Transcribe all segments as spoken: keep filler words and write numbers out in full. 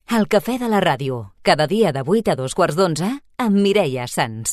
El cafè de la ràdio, cada dia de vuit a dos quarts d'onze, amb Mireia Sans.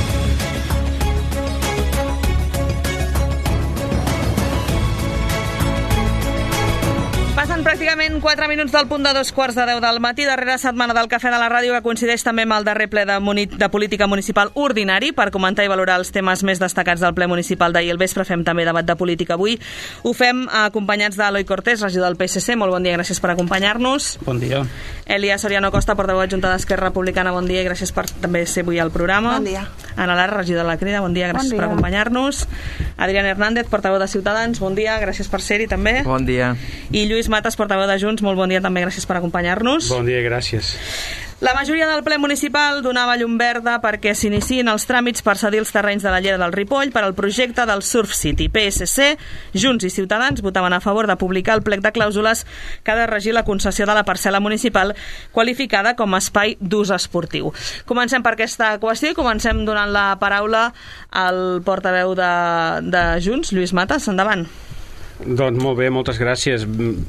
Passen pràcticament quatre minuts del punt de dos quarts de deu del matí, darrera setmana del Cafè de la Ràdio, que coincideix també amb el darrer ple de, moni- de política municipal ordinari per comentar i valorar els temes més destacats del ple municipal d'ahir al vespre. Fem també debat de política avui. Ho fem acompanyats d'Eloi Cortés, regidor del P S C. Molt bon dia, gràcies per acompanyar-nos. Bon dia. Elia Soriano Costa, portaveu adjunta d'Esquerra Republicana, bon dia i gràcies per també ser avui al programa. Bon dia. Ana Lara, regidor de la Crida, bon dia, gràcies Bon dia. per acompanyar-nos. Adrián Hernández, portaveu de Ciutadans, bon dia, gràcies per ser-hi també. Bon dia. I Lluís Matas, portaveu de Junts, molt bon dia també, gràcies per acompanyar-nos. Bon dia, gràcies. La majoria del ple municipal donava llum verda perquè s'iniciïn els tràmits per cedir els terrenys de la Llera del Ripoll per al projecte del Surf City. P S C, Junts i Ciutadans votaven a favor de publicar el plec de clàusules que ha de regir la concessió de la parcel·la municipal qualificada com a espai d'ús esportiu. Comencem per aquesta qüestió i comencem donant la paraula al portaveu de, de Junts, Lluís Matas. Endavant. Doncs molt bé, moltes gràcies.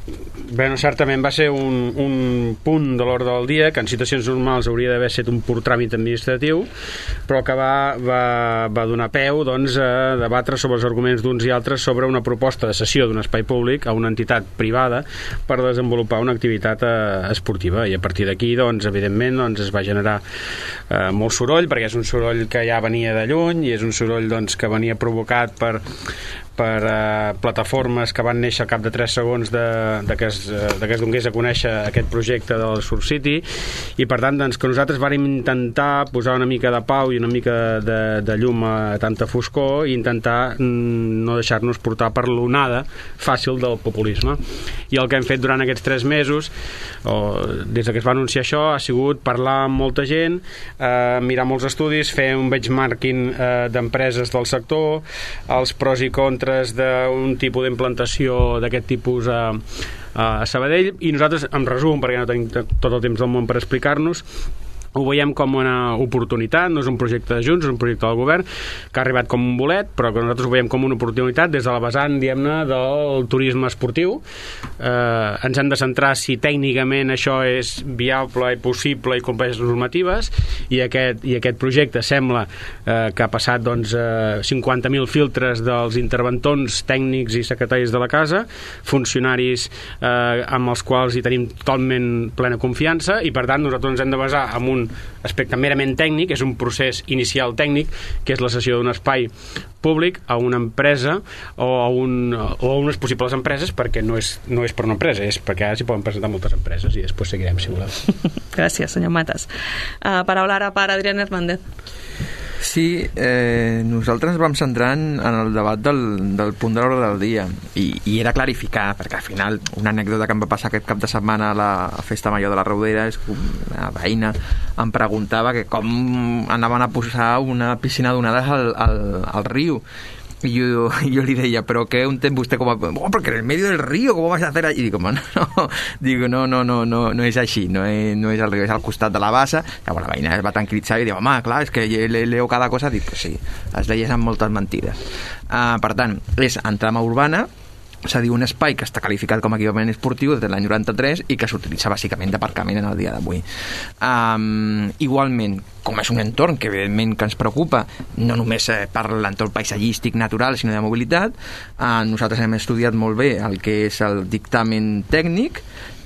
Bé, certament va ser un, un punt de l'ordre del dia que en situacions normals hauria d'haver estat un pur tràmit administratiu, però que va, va, va donar peu doncs, a debatre sobre els arguments d'uns i altres sobre una proposta de cessió d'un espai públic a una entitat privada per desenvolupar una activitat eh, esportiva, i a partir d'aquí doncs, evidentment doncs, es va generar eh, molt soroll, perquè és un soroll que ja venia de lluny i és un soroll doncs, que venia provocat per per eh, plataformes que van néixer al cap de tres segons de, de que es, de que es donés a conèixer aquest projecte del Surf City, i per tant doncs, que nosaltres vàrem intentar posar una mica de pau i una mica de, de llum a tanta foscor i intentar mm, no deixar-nos portar per l'onada fàcil del populisme. I el que hem fet durant aquests tres mesos o des que es va anunciar això ha sigut parlar amb molta gent, eh, mirar molts estudis, fer un benchmarking eh, d'empreses del sector, els pros i contres d'un tipus d'implantació d'aquest tipus a, a Sabadell, i nosaltres, en resum, perquè no tenim tot el temps del món per explicar-nos, ho veiem com una oportunitat. No és un projecte de Junts, és un projecte del govern que ha arribat com un bolet, però que nosaltres ho veiem com una oportunitat des de la vessant, diguem-ne, del turisme esportiu. Eh, ens hem de centrar si tècnicament això és viable i possible i compleix les normatives, i aquest, i aquest projecte sembla eh, que ha passat doncs, eh, cinquanta mil filtres dels interventors tècnics i secretaris de la casa, funcionaris eh, amb els quals hi tenim totalment plena confiança, i per tant nosaltres ens hem de basar en un aspecte merament tècnic, és un procés inicial tècnic, que és la cessió d'un espai públic a una empresa o a, un, o a unes possibles empreses, perquè no és, no és per una empresa, és perquè ara s'hi poden presentar moltes empreses i després seguirem, si voleu. Gràcies, senyor Matas. Uh, paraula ara per Adrián Hernández. Sí, eh, nosaltres ens vam centrar en, en el debat del, del punt de l'ordre del dia, i, i era clarificar, perquè al final una anècdota que em va passar aquest cap de setmana a la festa major de la Rodera és que una veïna em preguntava que com anaven a posar una piscina d'onades al, al, al riu. Y yo, yo le decía, pero ¿qué entén usted como? Oh, porque en el medio del río, ¿cómo vas a hacer allí? Y digo, no, no, digo, no, no, no, no, no és així, no és, no és al riu, és al costat de la bassa. Llavors la veïna es va tranquil·litzar i diu, home, clar, és que le, leo cada cosa. Dic, pues sí, les leyes amb moltes mentides. Uh, per tant, és en trama urbana, és a dir, un espai que està qualificat com a equipament esportiu des de l'any noranta-tres i que s'utilitza bàsicament d'aparcament en el dia d'avui. Um, igualment, com és un entorn que evidentment que ens preocupa, no només eh, per l'entorn paisatgístic natural, sinó de mobilitat, eh, nosaltres hem estudiat molt bé el que és el dictamen tècnic,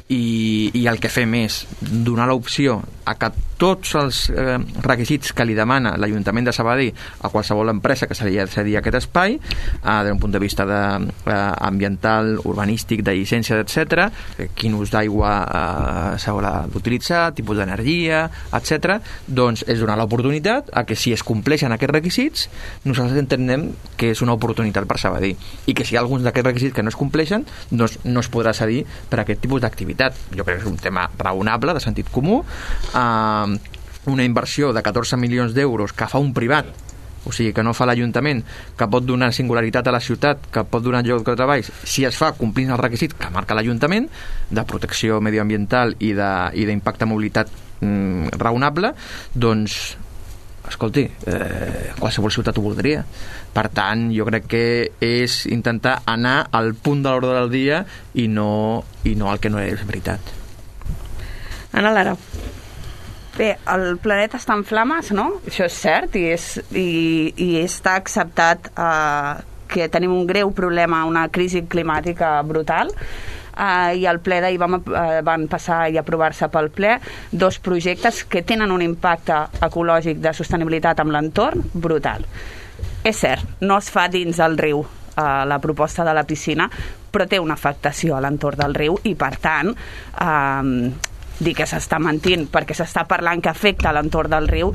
i, i el que fem és donar l'opció a que tots els eh, requisits que li demana l'Ajuntament de Sabadell a qualsevol empresa que se li ha de cedir aquest espai, eh, des d'un punt de vista de, eh, ambiental, urbanístic, de llicència, etcètera, eh, quin ús d'aigua eh, s'haurà d'utilitzar, tipus d'energia, etcètera, doncs és donar l'oportunitat a que si es compleixen aquests requisits, nosaltres entenem que és una oportunitat per Sabadell, i que si hi ha alguns d'aquests requisits que no es compleixen, doncs no es podrà cedir per aquest tipus d'activitat. Jo crec que és un tema raonable, de sentit comú, eh, una inversió de catorze milions d'euros que fa un privat, o sigui, que no fa l'Ajuntament, que pot donar singularitat a la ciutat, que pot donar lloc de treball, si es fa complint els requisits que marca l'Ajuntament de protecció medioambiental i d'impacte de mobilitat mm, raonable, doncs escolti, eh, qualsevol ciutat ho voldria. Per tant, jo crec que és intentar anar al punt de l'ordre del dia i no, i no al que no és veritat. Ana Lara. Bé, el planeta està en flames, no? Això és cert i, és, i, i està acceptat eh, que tenim un greu problema, una crisi climàtica brutal. Uh, i al ple d'ahir van, uh, van passar i aprovar-se pel ple dos projectes que tenen un impacte ecològic de sostenibilitat amb l'entorn brutal. És cert, no es fa dins del riu uh, la proposta de la piscina, però té una afectació a l'entorn del riu i per tant uh, dir que s'està mentint perquè s'està parlant que afecta l'entorn del riu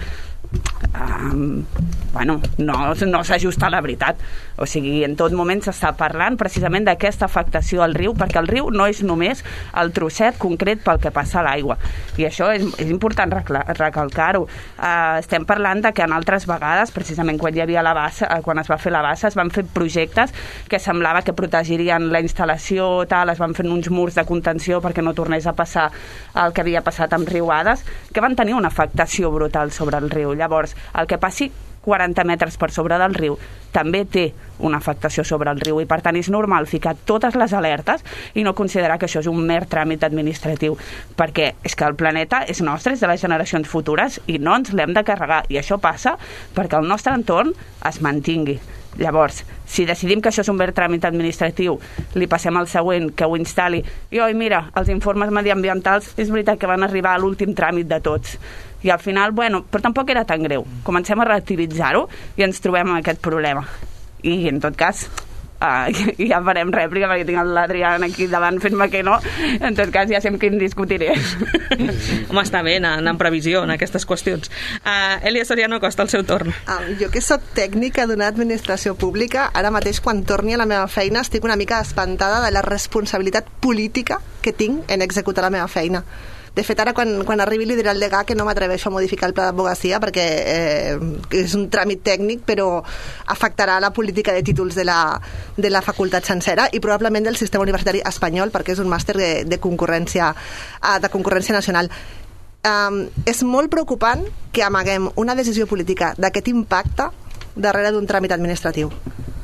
Um, bueno, no, no s'ajusta a la veritat. O sigui, en tot moment s'està parlant precisament d'aquesta afectació al riu, perquè el riu no és només el trosset concret pel que passa a l'aigua, i això és, és important recalcar-ho. Uh, estem parlant de que en altres vegades, precisament quan hi havia la bassa, quan es va fer la bassa, es van fer projectes que semblava que protegirien la instal·lació, tal, es van fer uns murs de contenció perquè no tornés a passar el que havia passat amb riuades, que van tenir una afectació brutal sobre el riu. Llavors, el que passi quaranta metres per sobre del riu també té una afectació sobre el riu i per tant és normal ficar totes les alertes i no considerar que això és un mer tràmit administratiu, perquè és que el planeta és nostre, és de les generacions futures i no ens l'hem de carregar, i això passa perquè el nostre entorn es mantingui. Llavors, si decidim que això és un mer tràmit administratiu, li passem al següent que ho instal·li i oi, mira, els informes mediambientals és veritat que van arribar a l'últim tràmit de tots i al final, bueno, però tampoc era tan greu. Comencem a relativitzar-ho i ens trobem amb aquest problema. I en tot cas, uh, ja farem rèplica perquè tinc l'Adrián aquí davant fent-me que no. En tot cas, ja sé amb qui en discutiré. Home, està bé anar, anar en previsió en aquestes qüestions. Uh, Elia Soriano Costa, el seu torn. Um, jo que soc tècnica d'una administració pública, ara mateix quan torni a la meva feina estic una mica espantada de la responsabilitat política que tinc en executar la meva feina. De fet, ara quan, quan arribi li diré al degà que no m'atreveixo a modificar el pla d'advocacia perquè eh, és un tràmit tècnic però afectarà la política de títols de la, de la facultat sencera i probablement del sistema universitari espanyol perquè és un màster de, de, concurrència, de concurrència nacional. Um, és molt preocupant que amaguem una decisió política d'aquest impacte darrere d'un tràmit administratiu.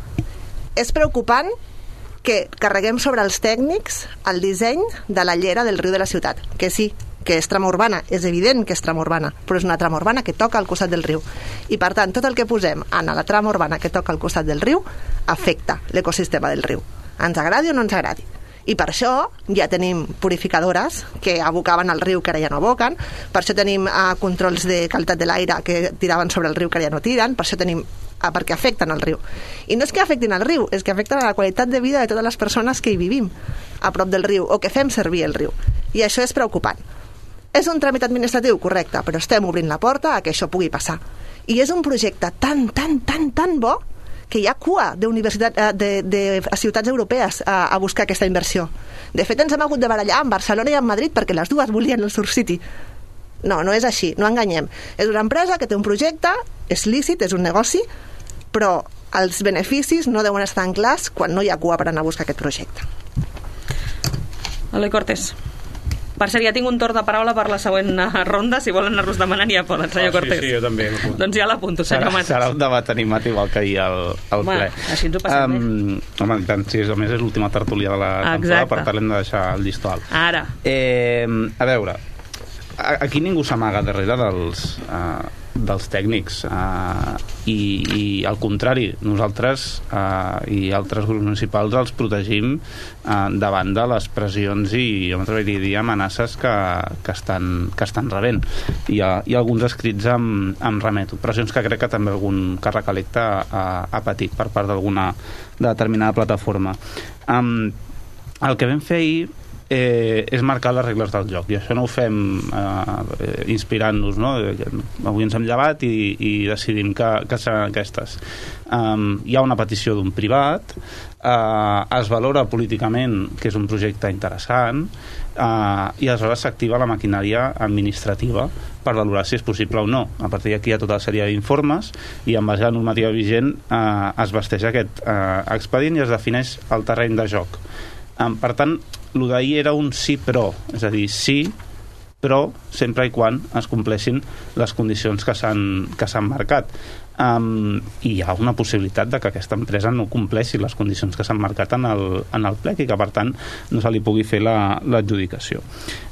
És preocupant que carreguem sobre els tècnics el disseny de la llera del riu de la ciutat, que sí, que és trama urbana, és evident que és trama urbana, però és una trama urbana que toca al costat del riu. I per tant, tot el que posem en la trama urbana que toca al costat del riu afecta l'ecosistema del riu. Ens agradi o no ens agradi. I per això ja tenim purificadores que abocaven al riu que ara ja no aboquen, per això tenim uh, controls de qualitat de l'aire que tiraven sobre el riu que ara ja no tiren, per això tenim perquè afecten el riu. I no és que afectin el riu, és que afecten la qualitat de vida de totes les persones que hi vivim a prop del riu o que fem servir el riu. I això és preocupant. És un tràmit administratiu, correcte, però estem obrint la porta a que això pugui passar. I és un projecte tan, tan, tan, tan bo que hi ha cua d'universitat, de, de, de ciutats europees a, a buscar aquesta inversió. De fet, ens hem hagut de barallar amb Barcelona i amb Madrid perquè les dues volien el Surf City. No, no és així, no enganyem. És una empresa que té un projecte, és lícit, és un negoci, però els beneficis no deuen estar tan clars quan no hi ha cua per anar a buscar aquest projecte. Eloi Cortés. Per cert, ja tinc un torn de paraula per la següent ronda, si volen anar-los demanant ja poden, senyor oh, sí, Cortés. Sí, jo també. Doncs ja l'apunto, senyor Matas. Serà un debat animat igual que ahir al, al home, ple. Així ens ho passem um, bé. Home, tant, sí, a més és l'última tertúlia de la temporada, per tant hem de deixar el llistó alt. Ara. Eh, a veure, aquí ningú s'amaga darrere dels, uh, dels tècnics uh, i, i al contrari, nosaltres uh, i altres grups municipals els protegim uh, davant de les pressions i jo m'atreviria a dir amenaces que, que, estan, que estan rebent. Hi ha, hi ha alguns escrits amb, amb remeto, pressions que crec que també algun càrrec electe ha, ha patit per part d'alguna de determinada plataforma. Um, el que vam fer ahir Eh, és marcar les regles del joc i això no ho fem eh, inspirant-nos, no? Avui ens hem llevat i, i decidim que, que seran aquestes. Um, hi ha una petició d'un privat, eh, es valora políticament que és un projecte interessant eh, i aleshores s'activa la maquinària administrativa per valorar si és possible o no. A partir d'aquí hi ha tota la sèrie d'informes i en base a la normativa vigent eh, es vesteix aquest eh, expedient i es defineix el terreny de joc. Um, per tant, el d'ahir era un sí però, és a dir, sí però sempre i quan es compleixin les condicions que s'han que s'han marcat. Um, i hi ha una possibilitat de que aquesta empresa no compleixi les condicions que s'han marcat en el, en el plec i que per tant no se li pugui fer la, l'adjudicació.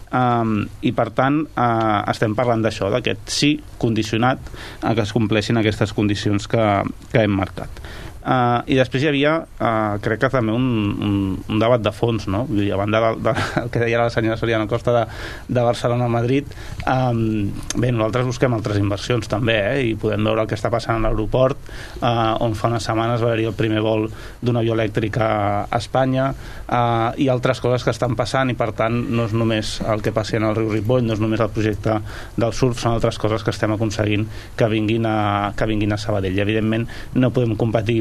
Um, I, per tant, uh, estem parlant d'això, d'aquest sí condicionat a que es compleixin aquestes condicions que, que hem marcat. Uh, I després hi havia, uh, crec que també un, un, un debat de fons, no? Vull dir, a banda del, del que deia la senyora Soriano Costa de, de Barcelona a Madrid, um, bé, nosaltres busquem altres inversions també, eh? I podem veure el que està passant a l'aeroport, uh, on fa unes setmanes va haver-hi el primer vol d'un avió elèctric a, a Espanya, uh, i altres coses que estan passant, i per tant no és només el que passi en el riu Ripoll, no és només el projecte del surf, són altres coses que estem aconseguint que vinguin a, que vinguin a Sabadell. I evidentment no podem competir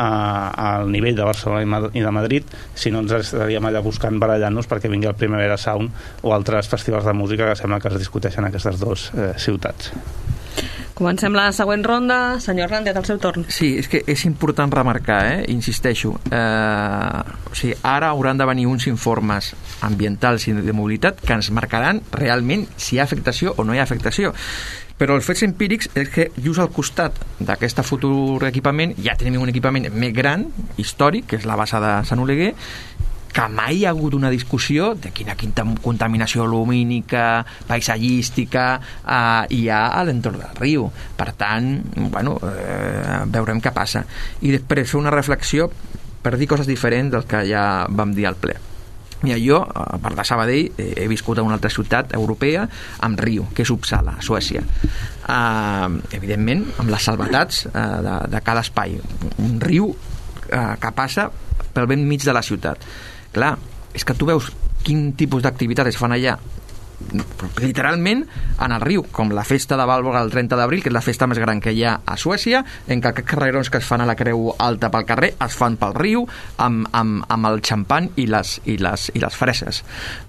al nivell de Barcelona i de Madrid, si no ens estaríem allà buscant barallant-nos perquè vingui el Primavera Sound o altres festivals de música que sembla que es discuteixen en aquestes dues eh, ciutats. Comencem la següent ronda. Senyor Hernández, al seu torn. Sí, és que és important remarcar, eh? Insisteixo, eh, o sigui, ara hauran de venir uns informes ambientals i de mobilitat que ens marcaran realment si hi ha afectació o no hi ha afectació. Però els fets empírics és que just al costat d'aquest futur equipament ja tenim un equipament més gran, històric, que és la bassa de Sant Oleguer, que mai hi ha hagut una discussió de quina, quina contaminació lumínica, paisatgística eh, hi ha a l'entorn del riu. Per tant, bueno, eh, veurem què passa. I després fer una reflexió per dir coses diferents del que ja vam dir al ple. Mira, jo, a part de Sabadell, he viscut a una altra ciutat europea amb riu, que és Uppsala, a Suècia. Uh, evidentment, amb les salvetats uh, de, de cada espai. Un riu uh, que passa pel ben mig de la ciutat. Clar, és que tu veus quin tipus d'activitats es fan allà, literalment en el riu, com la festa de Valborg el trenta d'abril, que és la festa més gran que hi ha a Suècia, en què aquests carrerons que es fan a la Creu Alta pel carrer es fan pel riu amb, amb, amb el xampany i les, i les, i les freses.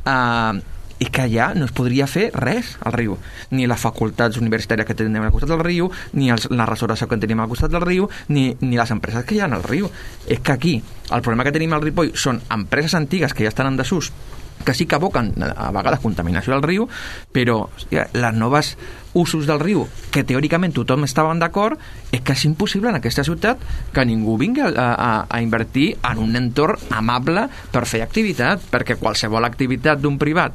Uh, i que allà no es podria fer res al riu, ni les facultats universitàries que tenim al costat del riu, ni els, la restauració que tenim al costat del riu, ni, ni les empreses que hi ha al riu. És que aquí el problema que tenim al Ripoll són empreses antigues que ja estan en desús, que sí que aboquen a vegades contaminació al riu, però hòstia, les noves usos del riu, que teòricament tothom estava d'acord, és que és impossible en aquesta ciutat que ningú vingui a, a, a invertir en un entorn amable per fer activitat, perquè qualsevol activitat d'un privat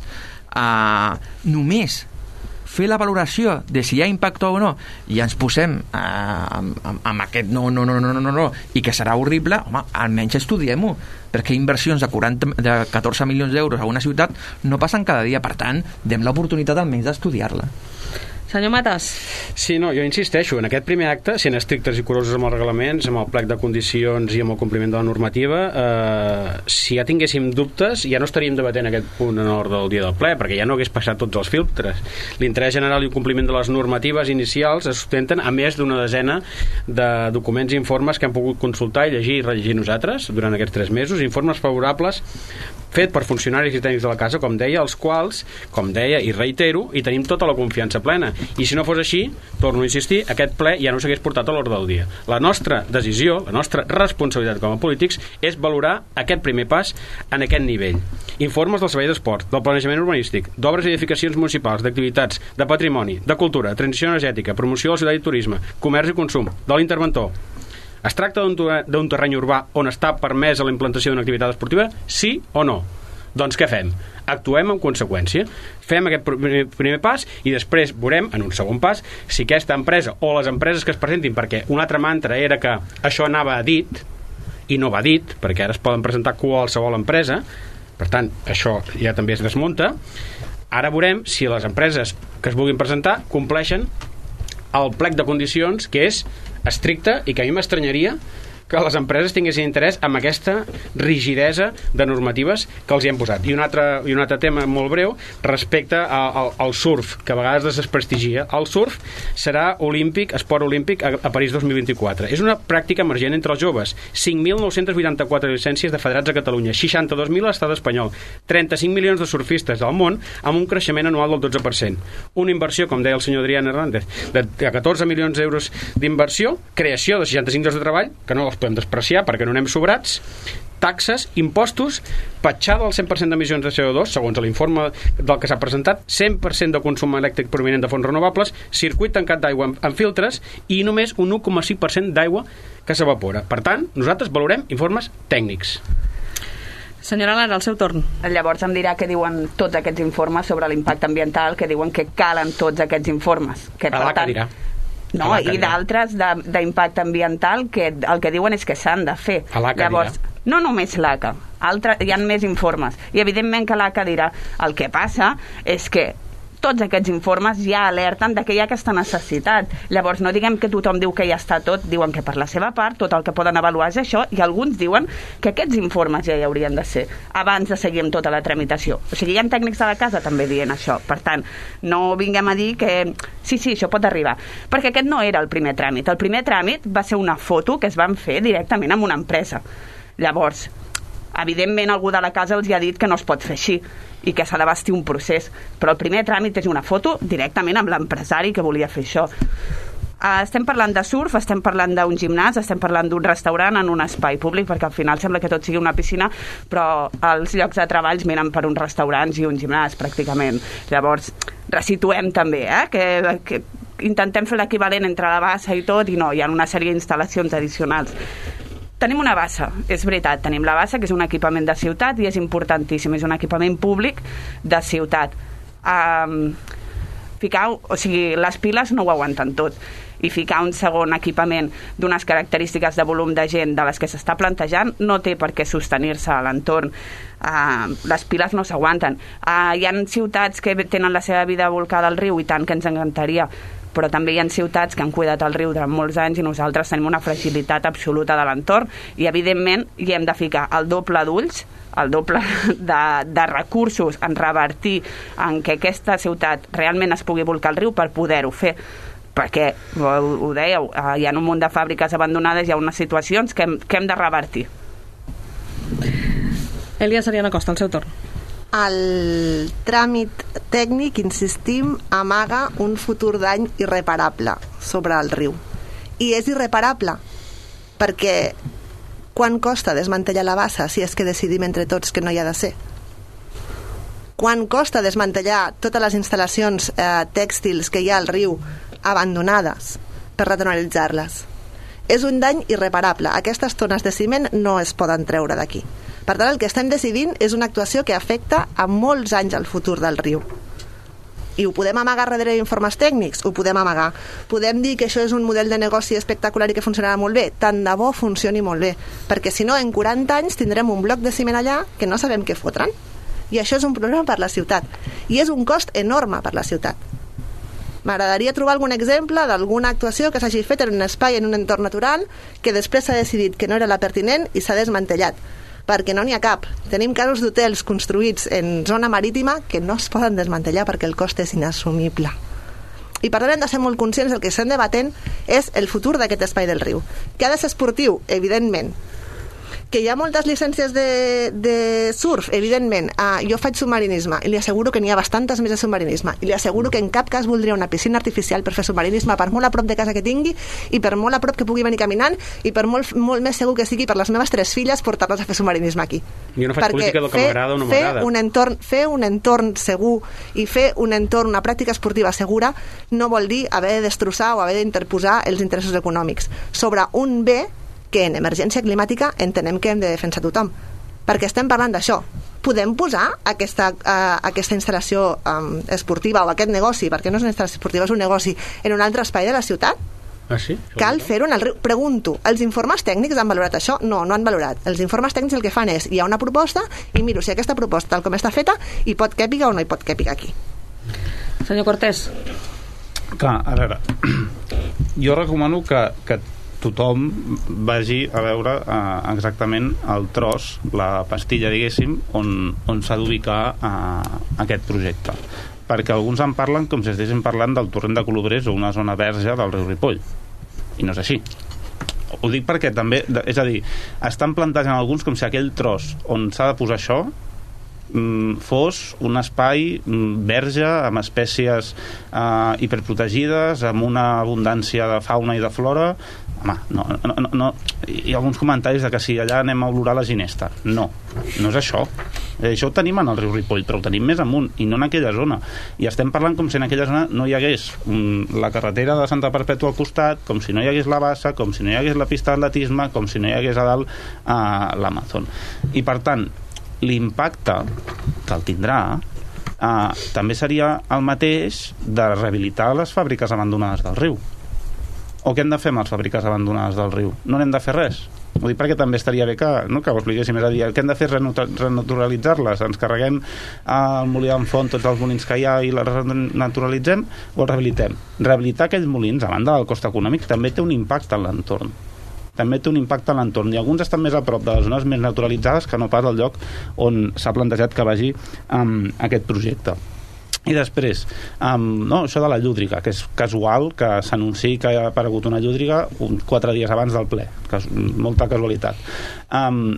eh, només fer la valoració de si hi ha impacte o no i ens posem eh, amb, amb aquest no, no, no, no, no, no, i que serà horrible, home, almenys estudiem-ho, perquè inversions de, quaranta, de catorze milions d'euros a una ciutat no passen cada dia, per tant, dem l'oportunitat almenys d'estudiar-la. Senyor Matas. Sí, no, jo insisteixo, en aquest primer acte, sent estrictes i curosos amb els reglaments, amb el plec de condicions i amb el compliment de la normativa, eh, si ja tinguéssim dubtes, ja no estaríem debatent aquest punt en l'ordre del dia del ple, perquè ja no hagués passat tots els filtres. L'interès general i el compliment de les normatives inicials es sustenten a més d'una desena de documents i informes que hem pogut consultar i llegir i rellegir nosaltres durant aquests tres mesos, informes favorables fet per funcionaris i tècnics de la casa, com deia, els quals, com deia i reitero, hi tenim tota la confiança plena. I si no fos així, torno a insistir, aquest ple ja no s'hagués portat a l'ordre del dia. La nostra decisió, la nostra responsabilitat com a polítics és valorar aquest primer pas en aquest nivell. Informes del Servei d'Esport, del Planejament Urbanístic, d'obres i edificacions municipals, d'activitats, de patrimoni, de cultura, transició energètica, promoció de la ciutat i turisme, comerç i consum, de l'interventor. Es tracta d'un terreny urbà on està permesa la implantació d'una activitat esportiva? Sí o no? Doncs què fem? Actuem en conseqüència. Fem aquest primer pas i després veurem, en un segon pas, si aquesta empresa o les empreses que es presentin, perquè un altre mantra era que això anava dit, i no va dit, perquè ara es poden presentar qualsevol empresa, per tant, això ja també es desmunta. Ara veurem si les empreses que es vulguin presentar compleixen el plec de condicions, que és estricte i que a mi m'estranyaria que les empreses tinguessin interès en aquesta rigidesa de normatives que els hi hem posat. I un altre, i un altre tema molt breu respecte a, a, al surf, que a vegades es desprestigia. El surf serà olímpic, esport olímpic a, a París dos mil vint-i-quatre. És una pràctica emergent entre els joves. cinc mil nou-cents vuitanta-quatre llicències de federats a Catalunya, seixanta-dos mil a l'estat espanyol, trenta-cinc milions de surfistes al món amb un creixement anual del dotze per cent. Una inversió, com deia el senyor Adrián Hernández, de catorze milions d'euros d'inversió, creació de seixanta-cinc llocs de treball, que no els podem despreciar perquè no anem sobrats, taxes, impostos, petjada del cent per cent d'emissions de C O dos, segons l'informe del que s'ha presentat, cent per cent de consum elèctric provinent de fonts renovables, circuit tancat d'aigua amb, amb filtres i només un u coma cinc per cent d'aigua que s'evapora. Per tant, nosaltres valorem informes tècnics. Senyora Lara, al seu torn. Llavors em dirà què diuen tots aquests informes sobre l'impacte ambiental, que diuen que calen tots aquests informes. Que, a l'A C A dirà. No, i d'altres d'impacte ambiental que el que diuen és que s'han de fer. A l'A C A Llavors, dirà. no només l'A C A, altre, hi ha més informes. I evidentment que l'A C A dirà. El que passa és que tots aquests informes ja alerten de que hi ha aquesta necessitat. Llavors, no diguem que tothom diu que ja està tot, diuen que per la seva part tot el que poden avaluar és això, i alguns diuen que aquests informes ja hi haurien de ser abans de seguir amb tota la tramitació. O sigui, hi ha tècnics de la casa també dient això. Per tant, no vinguem a dir que sí, sí, això pot arribar. Perquè aquest no era el primer tràmit. El primer tràmit va ser una foto que es van fer directament amb una empresa. Llavors, evidentment algú de la casa els hi ha dit que no es pot fer així i que s'ha de bastir un procés, però el primer tràmit és una foto directament amb l'empresari que volia fer això. Uh, estem parlant de surf, estem parlant d'un gimnàs, estem parlant d'un restaurant en un espai públic, perquè al final sembla que tot sigui una piscina, però els llocs de treball miren per uns restaurants i un gimnàs, pràcticament. Llavors, resituem també, eh? que, que intentem fer l'equivalent entre la bassa i tot, i no, hi ha una sèrie d'instal·lacions addicionals. Tenim una bassa, és veritat, tenim la bassa, que és un equipament de ciutat i és importantíssim, és un equipament públic de ciutat. Um, ficar, o sigui, les piles no ho aguanten tot, i ficar un segon equipament d'unes característiques de volum de gent de les que s'està plantejant no té per què sostenir-se a l'entorn. Uh, les piles no s'aguanten. Uh, hi ha ciutats que tenen la seva vida volcada al riu, i tant que ens encantaria, però també hi ha ciutats que han cuidat el riu durant molts anys i nosaltres tenim una fragilitat absoluta de l'entorn, i evidentment hi hem de ficar el doble d'ulls, el doble de, de recursos en revertir en que aquesta ciutat realment es pugui volcar al riu per poder-ho fer, perquè, ho, ho dèieu, hi ha un munt de fàbriques abandonades, hi ha unes situacions que hem, que hem de revertir. Elia Seriana Costa, el seu torn. El tràmit tècnic, insistim, amaga un futur dany irreparable sobre el riu. I és irreparable perquè quan costa desmantellar la bassa si és que decidim entre tots que no hi ha de ser? Quan costa desmantellar totes les instal·lacions eh, tèxtils que hi ha al riu abandonades per retonalitzar-les? És un dany irreparable. Aquestes tones de ciment no es poden treure d'aquí. Per tant, el que estem decidint és una actuació que afecta a molts anys al futur del riu. I ho podem amagar darrere d'informes tècnics? Ho podem amagar. Podem dir que això és un model de negoci espectacular i que funcionarà molt bé? Tant de bo funcioni molt bé, perquè si no, en quaranta anys tindrem un bloc de ciment allà que no sabem què fotran. I això és un problema per la ciutat. I és un cost enorme per la ciutat. M'agradaria trobar algun exemple d'alguna actuació que s'hagi fet en un espai, en un entorn natural, que després s'ha decidit que no era la pertinent i s'ha desmantellat. Perquè no n'hi ha cap. Tenim casos d'hotels construïts en zona marítima que no es poden desmantellar perquè el cost és inassumible. I per tant hem de ser molt conscients del que estem debatent és el futur d'aquest espai del riu. Que ha de ser esportiu, evidentment. Que hi ha moltes llicències de, de surf, evidentment. Ah, jo faig submarinisme i li asseguro que n'hi ha bastantes més de submarinisme i li asseguro que en cap cas voldria una piscina artificial per fer submarinisme, per molt a prop de casa que tingui i per molt a prop que pugui venir caminant i per molt, molt més segur que sigui per les meves tres filles portar-les a fer submarinisme aquí. Jo no faig Perquè política del que m'agrada o no m'agrada. Fer un entorn, fer un entorn segur i fer un entorn, una pràctica esportiva segura no vol dir haver de destrossar o haver d'interposar els interessos econòmics sobre un bé que en emergència climàtica entenem que hem de defensar tothom. Perquè estem parlant d'això. Podem posar aquesta, uh, aquesta instal·lació um, esportiva o aquest negoci, perquè no és una instal·lació esportiva, és un negoci, en un altre espai de la ciutat? Ah, sí? Cal fer-ho en el riu. Pregunto, els informes tècnics han valorat això? No, no han valorat. Els informes tècnics el que fan és, hi ha una proposta i miro si aquesta proposta, tal com està feta, hi pot quèpiga o no hi pot quèpiga aquí. Senyor Cortés. Clar, a veure, jo recomano que, que tothom vagi a veure eh, exactament el tros, la pastilla, diguéssim, on, on s'ha d'ubicar eh, aquest projecte. Perquè alguns en parlen com si estiguéssim parlant del torrent de Colobrers o una zona verge del riu Ripoll. I no és així. Ho dic perquè també, és a dir, estan plantejant alguns com si aquell tros on s'ha de posar això fos un espai verge amb espècies eh, hiperprotegides, amb una abundància de fauna i de flora. Home, no, no, no, no. Hi ha alguns comentaris de que si allà anem a olorar la ginesta. No, no és això. Això ho tenim en el riu Ripoll, però ho tenim més amunt i no en aquella zona. I estem parlant com si en aquella zona no hi hagués um, la carretera de Santa Perpètua al costat, com si no hi hagués la bassa, com si no hi hagués la pista d'atletisme, com si no hi hagués a dalt uh, l'Amazon. I per tant, l'impacte que el tindrà eh, també seria el mateix de rehabilitar les fàbriques abandonades del riu. O què hem de fer amb les fàbriques abandonades del riu? No n'hem de fer res. Ho dic perquè també estaria bé que, no, que ho expliquéssim, és a dir, el que hem de fer és renaturalitzar-les, ens carreguem al molí d'en Font tots els molins que hi ha i les renaturalitzem o els rehabilitem. Rehabilitar aquells molins, a banda del cost econòmic, també té un impacte en l'entorn. També té un impacte en l'entorn, i alguns estan més a prop de les zones més naturalitzades que no pas al lloc on s'ha plantejat que vagi um, aquest projecte. I després, um, no, això de la llúdriga, que és casual que s'anunciï que ha aparegut una llúdriga un, quatre dies abans del ple, cas, molta casualitat. Um,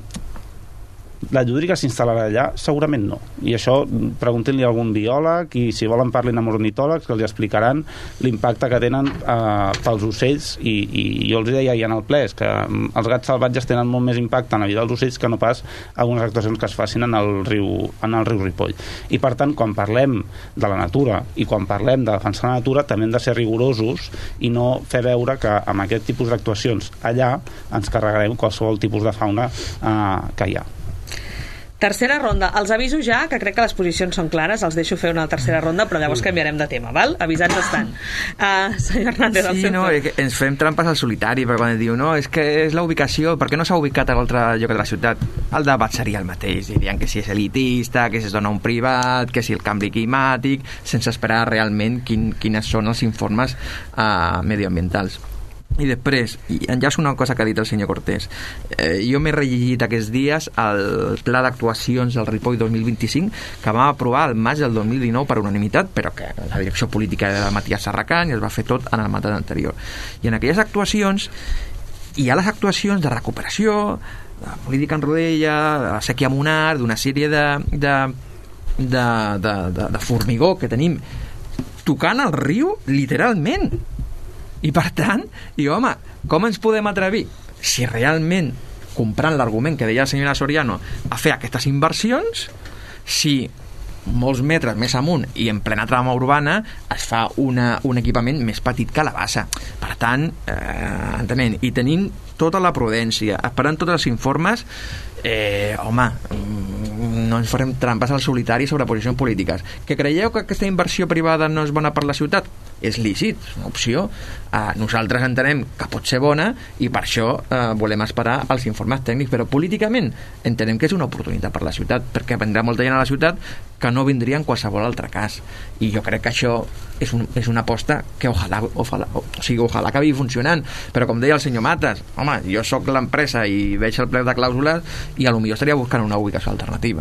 la llúdriga s'instal·larà allà? Segurament no. I això preguntin-li a algun biòleg, i si volen parlin amb ornitòlegs que els explicaran l'impacte que tenen eh, pels ocells, i, i jo els deia ahir en el ple, és que els gats salvatges tenen molt més impacte en la vida dels ocells que no pas algunes actuacions que es facin en el riu, en el riu Ripoll. I per tant, quan parlem de la natura i quan parlem de defensar la natura, també hem de ser rigorosos i no fer veure que amb aquest tipus d'actuacions allà ens carregarem qualsevol tipus de fauna eh, que hi ha. Tercera ronda. Els aviso ja, que crec que les posicions són clares, els deixo fer una tercera ronda, però llavors canviarem de tema, val? Avisats estan. Uh, senyor Hernández, sí, el seu no, torn. ens fem trampes al solitari, perquè quan diu, no, és que és la ubicació, per què no s'ha ubicat a l'altre lloc de la ciutat? El debat seria el mateix, dirien que si és elitista, que si es dona un privat, que si el canvi climàtic, sense esperar realment quin, quines són els informes uh, medioambientals. I després, i enllaço una cosa que ha dit el senyor Cortés, eh, jo m'he rellegit aquests dies el pla d'actuacions del Ripoll dos mil vint-i-cinc que vam aprovar el maig del dos mil dinou per unanimitat, però que la direcció política era de Matías Serracant i es va fer tot en el mandat anterior. I en aquelles actuacions hi ha les actuacions de recuperació, de política en rodella, de la sèquia monar, d'una sèrie de, de, de, de, de, de formigó que tenim tocant el riu literalment. I per tant, i home, com ens podem atrevir? Si realment, comprant l'argument que deia la senyora Soriano, a fer aquestes inversions, si molts metres més amunt i en plena trama urbana es fa una, un equipament més petit que la bassa. Per tant, eh, entenent, i tenint tota la prudència, esperant tots els informes, eh, home, no ens farem trampes al solitari sobre posicions polítiques. Que creieu que aquesta inversió privada no és bona per la ciutat? És lícit, és una opció. Eh, nosaltres entenem que pot ser bona i per això eh, volem esperar els informes tècnics, però políticament entenem que és una oportunitat per la ciutat, perquè vendrà molta gent a la ciutat que no vindria en qualsevol altre cas. I jo crec que això és, un, és una aposta que ojalà, ojalà, o sigui, ojalà acabi funcionant, però com deia el senyor Matas, home, jo sóc l'empresa i veig el plec de clàusules i a lo millor estaria buscant una ubicació alternativa.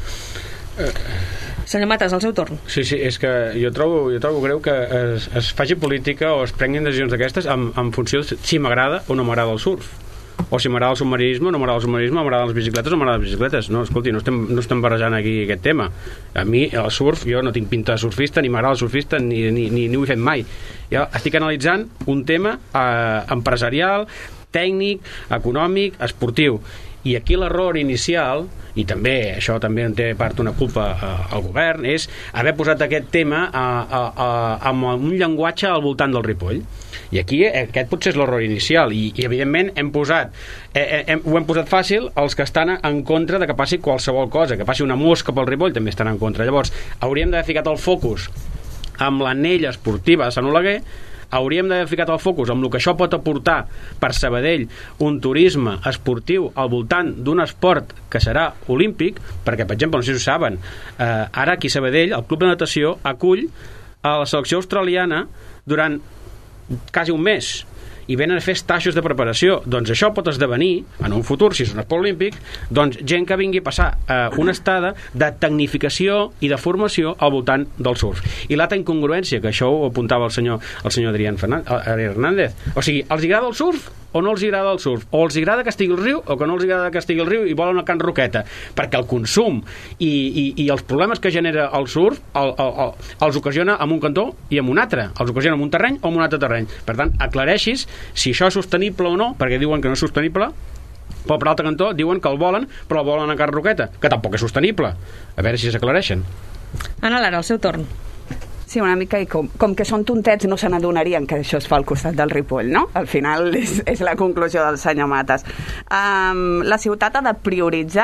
Eh... Senyor Matas, el seu torn. Sí, sí, és que jo trobo, jo trobo greu que es, es faci política o es prenguin decisions d'aquestes en, en funció de si m'agrada o no m'agrada el surf, o si m'agrada el submarinisme o no m'agrada el submarinisme, m'agraden les bicicletes o no m'agraden les bicicletes. No, escolti, no estem, no estem barrejant aquí aquest tema. A mi el surf, jo no tinc pinta de surfista, ni m'agrada el surfista, ni, ni, ni, ni ho he fet mai. Jo estic analitzant un tema eh, empresarial, tècnic, econòmic, esportiu. I aquí l'error inicial, i també això també en té part una culpa eh, al govern, és haver posat aquest tema a, a, a, amb un llenguatge al voltant del Ripoll. I aquí eh, aquest potser és l'error inicial, i, i evidentment hem posat eh, hem, ho hem posat fàcil els que estan en contra de que passi qualsevol cosa, que passi una mosca pel Ripoll també estan en contra. Llavors hauríem d'haver ficat el focus amb l'anella esportiva de Sant Oleguer, hauríem d'haver ficat el focus amb el que això pot aportar per Sabadell, un turisme esportiu al voltant d'un esport que serà olímpic, perquè, per exemple, no sé si ho saben, eh, ara aquí a Sabadell el club de natació acull a la selecció australiana durant quasi un mes i venen a fer estajos de preparació. Doncs això pot esdevenir, en un futur, si és un esport olímpic, doncs gent que vingui a passar eh, una estada de tecnificació i de formació al voltant del surf. I l'altra incongruència, que això ho apuntava el senyor, el senyor Adrián Hernández. O sigui, els agrada el surf o no els agrada el surf? O els agrada que estigui el riu o que no els agrada que estigui el riu i volen una Can Roqueta? Perquè el consum i, i, i els problemes que genera el surf el, el, el, els ocasiona en un cantó i en un altre. Els ocasiona en un terreny o en un altre terreny. Per tant, aclareixis si això és sostenible o no, perquè diuen que no és sostenible, però per l'altre cantó diuen que el volen, però el volen a Can Roqueta, que tampoc és sostenible. A veure si s'aclareixen. Anna Lara, el seu torn. Sí, una mica, i com, com que són tontets no se n'adonarien que això es fa al costat del Ripoll, no? Al final és, és la conclusió del senyor Matas. Um, la ciutat ha de prioritzar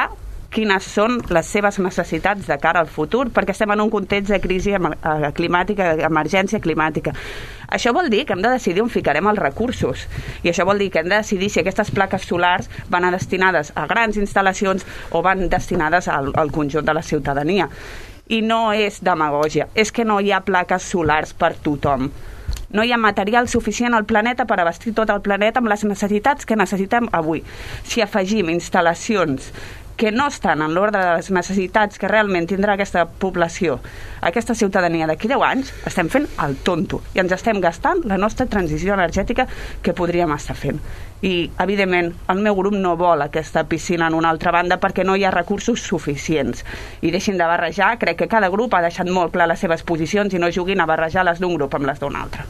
quines són les seves necessitats de cara al futur, perquè estem en un context de crisi climàtica, emergència climàtica. Això vol dir que hem de decidir on ficarem els recursos, i això vol dir que hem de decidir si aquestes plaques solars van a destinades a grans instal·lacions o van destinades al, al conjunt de la ciutadania. I no és demagògia, és que no hi ha plaques solars per tothom. No hi ha material suficient al planeta per abastir tot el planeta amb les necessitats que necessitem avui. Si afegim instal·lacions que no estan en l'ordre de les necessitats que realment tindrà aquesta població, aquesta ciutadania d'aquí deu anys, estem fent el tonto i ens estem gastant la nostra transició energètica que podríem estar fent. I, evidentment, el meu grup no vol aquesta piscina en una altra banda perquè no hi ha recursos suficients. I deixin de barrejar, crec que cada grup ha deixat molt clar les seves posicions i no juguin a barrejar les d'un grup amb les d'un altre.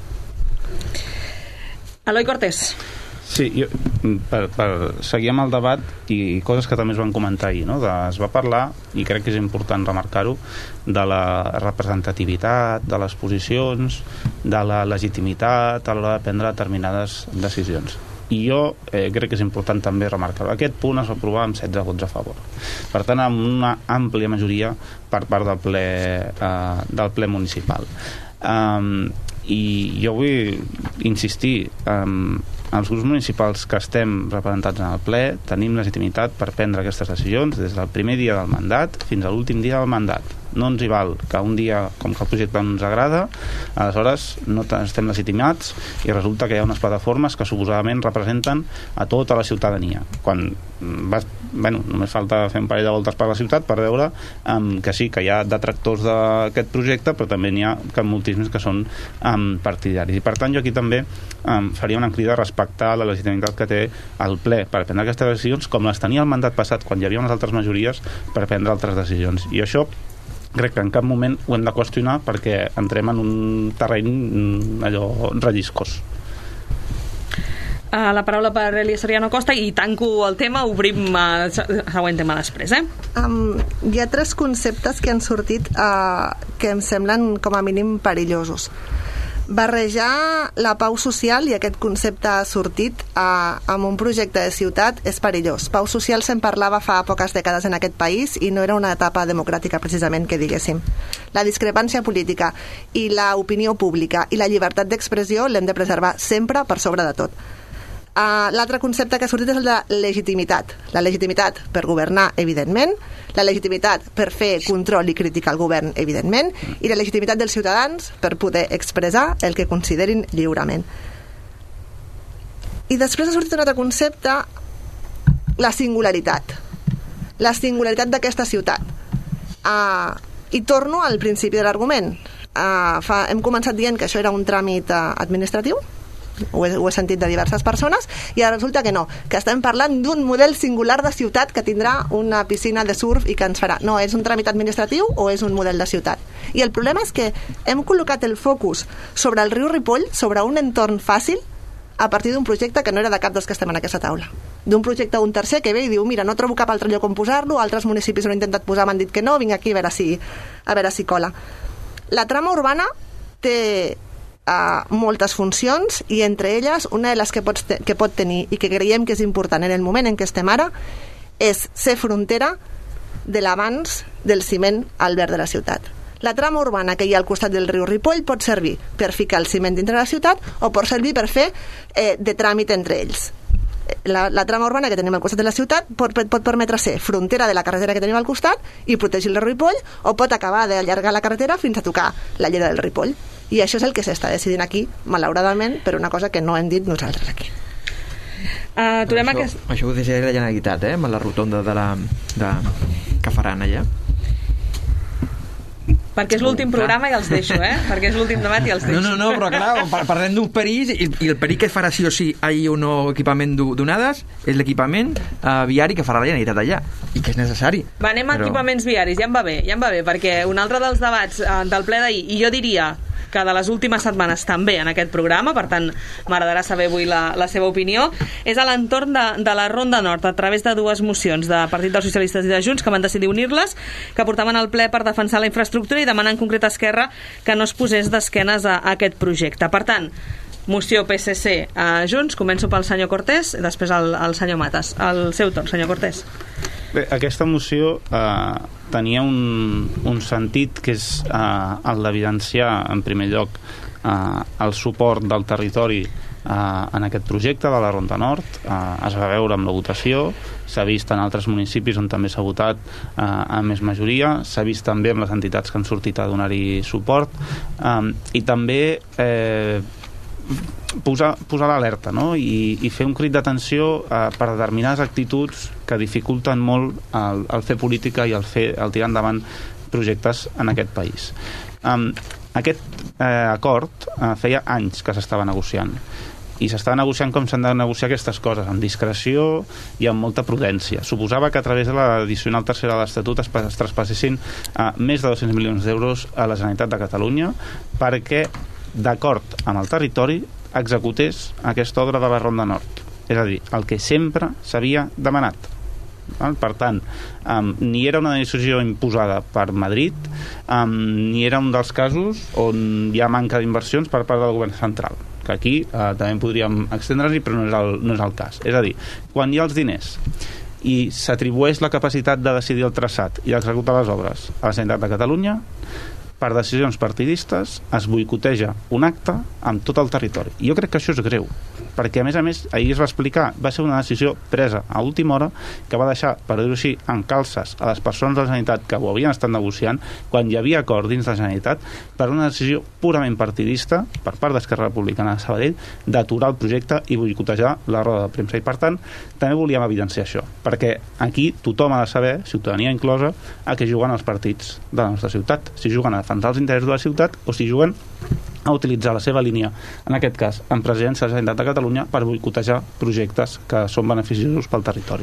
Eloi Cortés. Sí, jo, per, per seguir amb el debat i coses que també es van comentar ahir, no? De, es va parlar, i crec que és important remarcar-ho, de la representativitat, de les posicions, de la legitimitat a l'hora de prendre determinades decisions. I jo eh, crec que és important també remarcar-ho. Aquest punt es va aprovar amb setze vots a favor. Per tant, amb una àmplia majoria per part del ple, eh, del ple municipal. Um, I jo vull insistir en um, els grups municipals que estem representats en el ple tenim legitimitat per prendre aquestes decisions des del primer dia del mandat fins a l'últim dia del mandat. No ens hi val que un dia, com que el projecte no ens agrada, aleshores no estem legitimats i resulta que hi ha unes plataformes que suposadament representen a tota la ciutadania. Quan vas, bueno, només falta fer un parell de voltes per la ciutat per veure um, que sí, que hi ha detractors d'aquest projecte, però també n'hi ha que moltíssims que són um, partidaris. I per tant jo aquí també um, faria una crida a respectar la legitimitat que té el ple per prendre aquestes decisions com les tenia el mandat passat quan hi havia unes altres majories per prendre altres decisions. I això crec que en cap moment ho hem de qüestionar perquè entrem en un terreny allò relliscós. Uh, la paraula per Elia Soriano Costa i tanco el tema, obrim uh, el següent tema després, eh? Um, hi ha tres conceptes que han sortit uh, que em semblen com a mínim perillosos. Barrejar la pau social, i aquest concepte ha sortit uh, amb un projecte de ciutat, és perillós. Pau social se'n parlava fa poques dècades en aquest país i no era una etapa democràtica precisament, que diguéssim. La discrepància política i l'opinió pública i la llibertat d'expressió l'hem de preservar sempre per sobre de tot. Uh, l'altre concepte que ha sortit és el de legitimitat. La legitimitat per governar, evidentment, la legitimitat per fer control i crítica al govern, evidentment, i la legitimitat dels ciutadans per poder expressar el que considerin lliurement. I després ha sortit un altre concepte, la singularitat. La singularitat d'aquesta ciutat. Uh, I torno al principi de l'argument. Uh, fa, hem començat dient que això era un tràmit uh, administratiu, Ho he, ho he sentit de diverses persones, i ara resulta que no, que estem parlant d'un model singular de ciutat que tindrà una piscina de surf i que ens farà. No, és un tràmit administratiu o és un model de ciutat? I el problema és que hem col·locat el focus sobre el riu Ripoll, sobre un entorn fàcil, a partir d'un projecte que no era de cap dels que estem en aquesta taula. D'un projecte un tercer que ve i diu, mira, no trobo cap altre lloc on posar-lo, altres municipis ho han intentat posar, m'han dit que no, vinc aquí a veure si, a veure si cola. La trama urbana té Uh, moltes funcions, i entre elles una de les que, pots te que pot tenir i que creiem que és important en el moment en què estem ara és ser frontera de l'avanç del ciment al verd de la ciutat. La trama urbana que hi ha al costat del riu Ripoll pot servir per ficar el ciment dintre la ciutat o pot servir per fer eh, de tràmit entre ells. La, la trama urbana que tenim al costat de la ciutat pot, pot permetre ser frontera de la carretera que tenim al costat i protegir el Ripoll, o pot acabar d'allargar la carretera fins a tocar la llera del Ripoll. I això és el que s'està decidint aquí, malauradament, per una cosa que no hem dit nosaltres aquí. Uh, això, aquest... això ho deixaré la Generalitat, eh? Amb la rotonda de la, de... que faran allà. Perquè és l'últim programa i els deixo, eh? Perquè és l'últim debat i els deixo. No, no, no, però clar, parlem d'un perill, i, i el perill que farà sí o sí hi o no equipament donades és l'equipament uh, viari que farà la Generalitat allà, i que és necessari. Va, anem a però... equipaments viaris, ja em va bé, ja em va bé, perquè un altre dels debats uh, del ple d'ahir, i jo diria que de les últimes setmanes també en aquest programa, per tant m'agradarà saber avui la, la seva opinió, és a l'entorn de, de la Ronda Nord, a través de dues mocions de Partit dels Socialistes i de Junts que van decidir unir-les, que portaven al ple per defensar la infraestructura i demanar en concret a Esquerra que no es posés d'esquenes a, a aquest projecte. Per tant, moció P S C a Junts, començo pel senyor Cortés i després el, el senyor Matas. El seu torn, senyor Cortés. Bé, aquesta moció eh, tenia un, un sentit que és eh, el d'evidenciar, en primer lloc, eh, el suport del territori eh, en aquest projecte de la Ronda Nord. Eh, es va veure amb la votació, s'ha vist en altres municipis on també s'ha votat eh, amb més majoria, s'ha vist també amb les entitats que han sortit a donar-hi suport, eh, i també eh, posar, posar l'alerta, no? I, i fer un crit d'atenció eh, per determinades actituds que dificulten molt el, el fer política i el, fer, el tirar endavant projectes en aquest país. Um, aquest eh, acord eh, feia anys que s'estava negociant, i s'estava negociant com s'han de negociar aquestes coses, amb discreció i amb molta prudència. Suposava que a través de l'addicional tercera de l'Estatut es, es traspassessin eh, més de dos-cents milions d'euros a la Generalitat de Catalunya perquè, d'acord amb el territori, executés aquesta obra de la Ronda Nord. És a dir, el que sempre s'havia demanat. Per tant, um, ni era una decisió imposada per Madrid, um, ni era un dels casos on hi ha manca d'inversions per part del govern central, que aquí uh, també podríem extendre'ns-hi, però no és, el, no és el cas. És a dir, quan hi ha els diners i s'atribueix la capacitat de decidir el traçat i executar les obres a la Generalitat de Catalunya, per decisions partidistes es boicoteja un acte amb tot el territori. I jo crec que això és greu, perquè a més a més ahir es va explicar, va ser una decisió presa a última hora que va deixar, per dir-ho així, en calces a les persones de la Generalitat que ho havien estat negociant quan hi havia acord dins de la Generalitat per una decisió purament partidista per part d'Esquerra Republicana de Sabadell d'aturar el projecte i boicotejar la roda de premsa. I per tant, també volíem evidenciar això, perquè aquí tothom ha de saber, ciutadania inclosa, a què juguen els partits de la nostra ciutat, si juguen a defensar els interessos de la ciutat o si juguen a utilitzar la seva línia, en aquest cas en presidència de la Generalitat de Catalunya, per boicotejar projectes que són beneficiosos pel territori.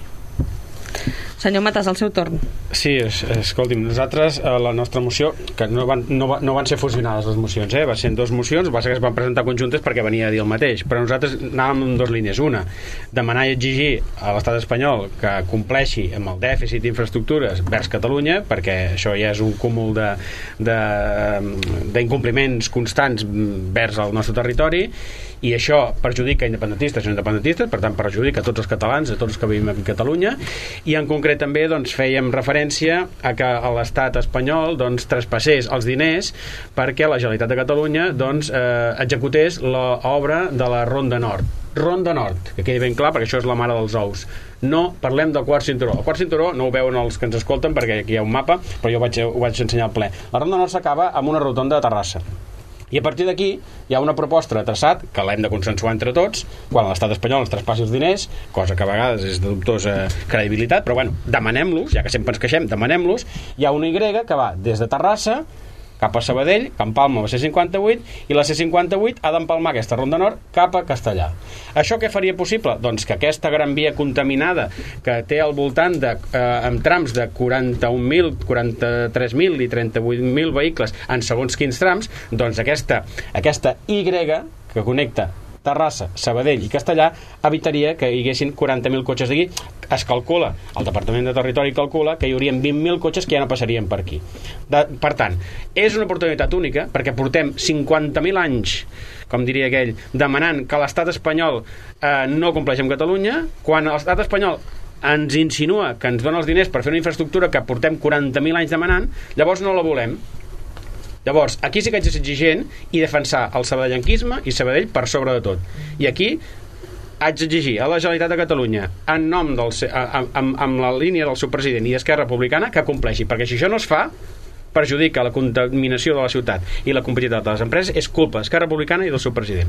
Senyor Matas, al seu torn. Sí, es, escolti'm, nosaltres a la nostra moció, que no van, no, va, no van ser fusionades les mocions, eh? Va ser en dues mocions, va ser que es van presentar conjuntes perquè venia a dir el mateix, però nosaltres anàvem en dues línies. Una, demanar i exigir a l'estat espanyol que compleixi amb el dèficit d'infraestructures vers Catalunya, perquè això ja és un cúmul de, de, d'incompliments constants vers el nostre territori, i això perjudica independentistes i no independentistes, per tant perjudica a tots els catalans, a tots els que vivim a Catalunya, i en concret també doncs, fèiem referència a que l'estat espanyol doncs, traspassés els diners perquè la Generalitat de Catalunya doncs, eh, executés l'obra de la Ronda Nord. Ronda Nord, que quedi ben clar perquè això és la mare dels ous. No parlem del quart cinturó. El quart cinturó no ho veuen els que ens escolten perquè aquí hi ha un mapa, però jo vaig, ho vaig ensenyar al ple. La Ronda Nord s'acaba amb una rotonda de Terrassa. I a partir d'aquí hi ha una proposta de traçat que l'hem de consensuar entre tots quan l'estat espanyol ens traspassi els diners, cosa que a vegades és de dubtosa credibilitat, però bueno, demanem-los, ja que sempre ens queixem, demanem-los. Hi ha una Y que va des de Terrassa cap a Sabadell, que empalma la C cinquanta-vuit, i la C cinquanta-vuit ha d'empalmar aquesta Ronda Nord cap a Castellar. Això què faria possible? Doncs que aquesta gran via contaminada que té al voltant de, eh, amb trams de quaranta-un mil, quaranta-tres mil i trenta-vuit mil vehicles en segons quins trams, doncs aquesta, aquesta Y que connecta Terrassa, Sabadell i Castellar evitaria que hi haguessin quaranta mil cotxes d'aquí. Es calcula, el Departament de Territori calcula que hi haurien vint mil cotxes que ja no passarien per aquí. De, per tant, és una oportunitat única perquè portem cinquanta mil anys, com diria aquell, demanant que l'estat espanyol eh, no compleixi amb Catalunya, quan l'estat espanyol ens insinua que ens dona els diners per fer una infraestructura que portem quaranta mil anys demanant, llavors no la volem. Llavors, aquí sí que haig de ser exigent i defensar el sabadellenquisme i Sabadell per sobre de tot. I aquí haig d'exigir a la Generalitat de Catalunya en nom del, amb, amb, amb la línia del seu president i d'Esquerra Republicana que compleixi, perquè si això no es fa perjudica la contaminació de la ciutat i la competitivitat de les empreses, és culpa d'Esquerra Republicana i del seu president.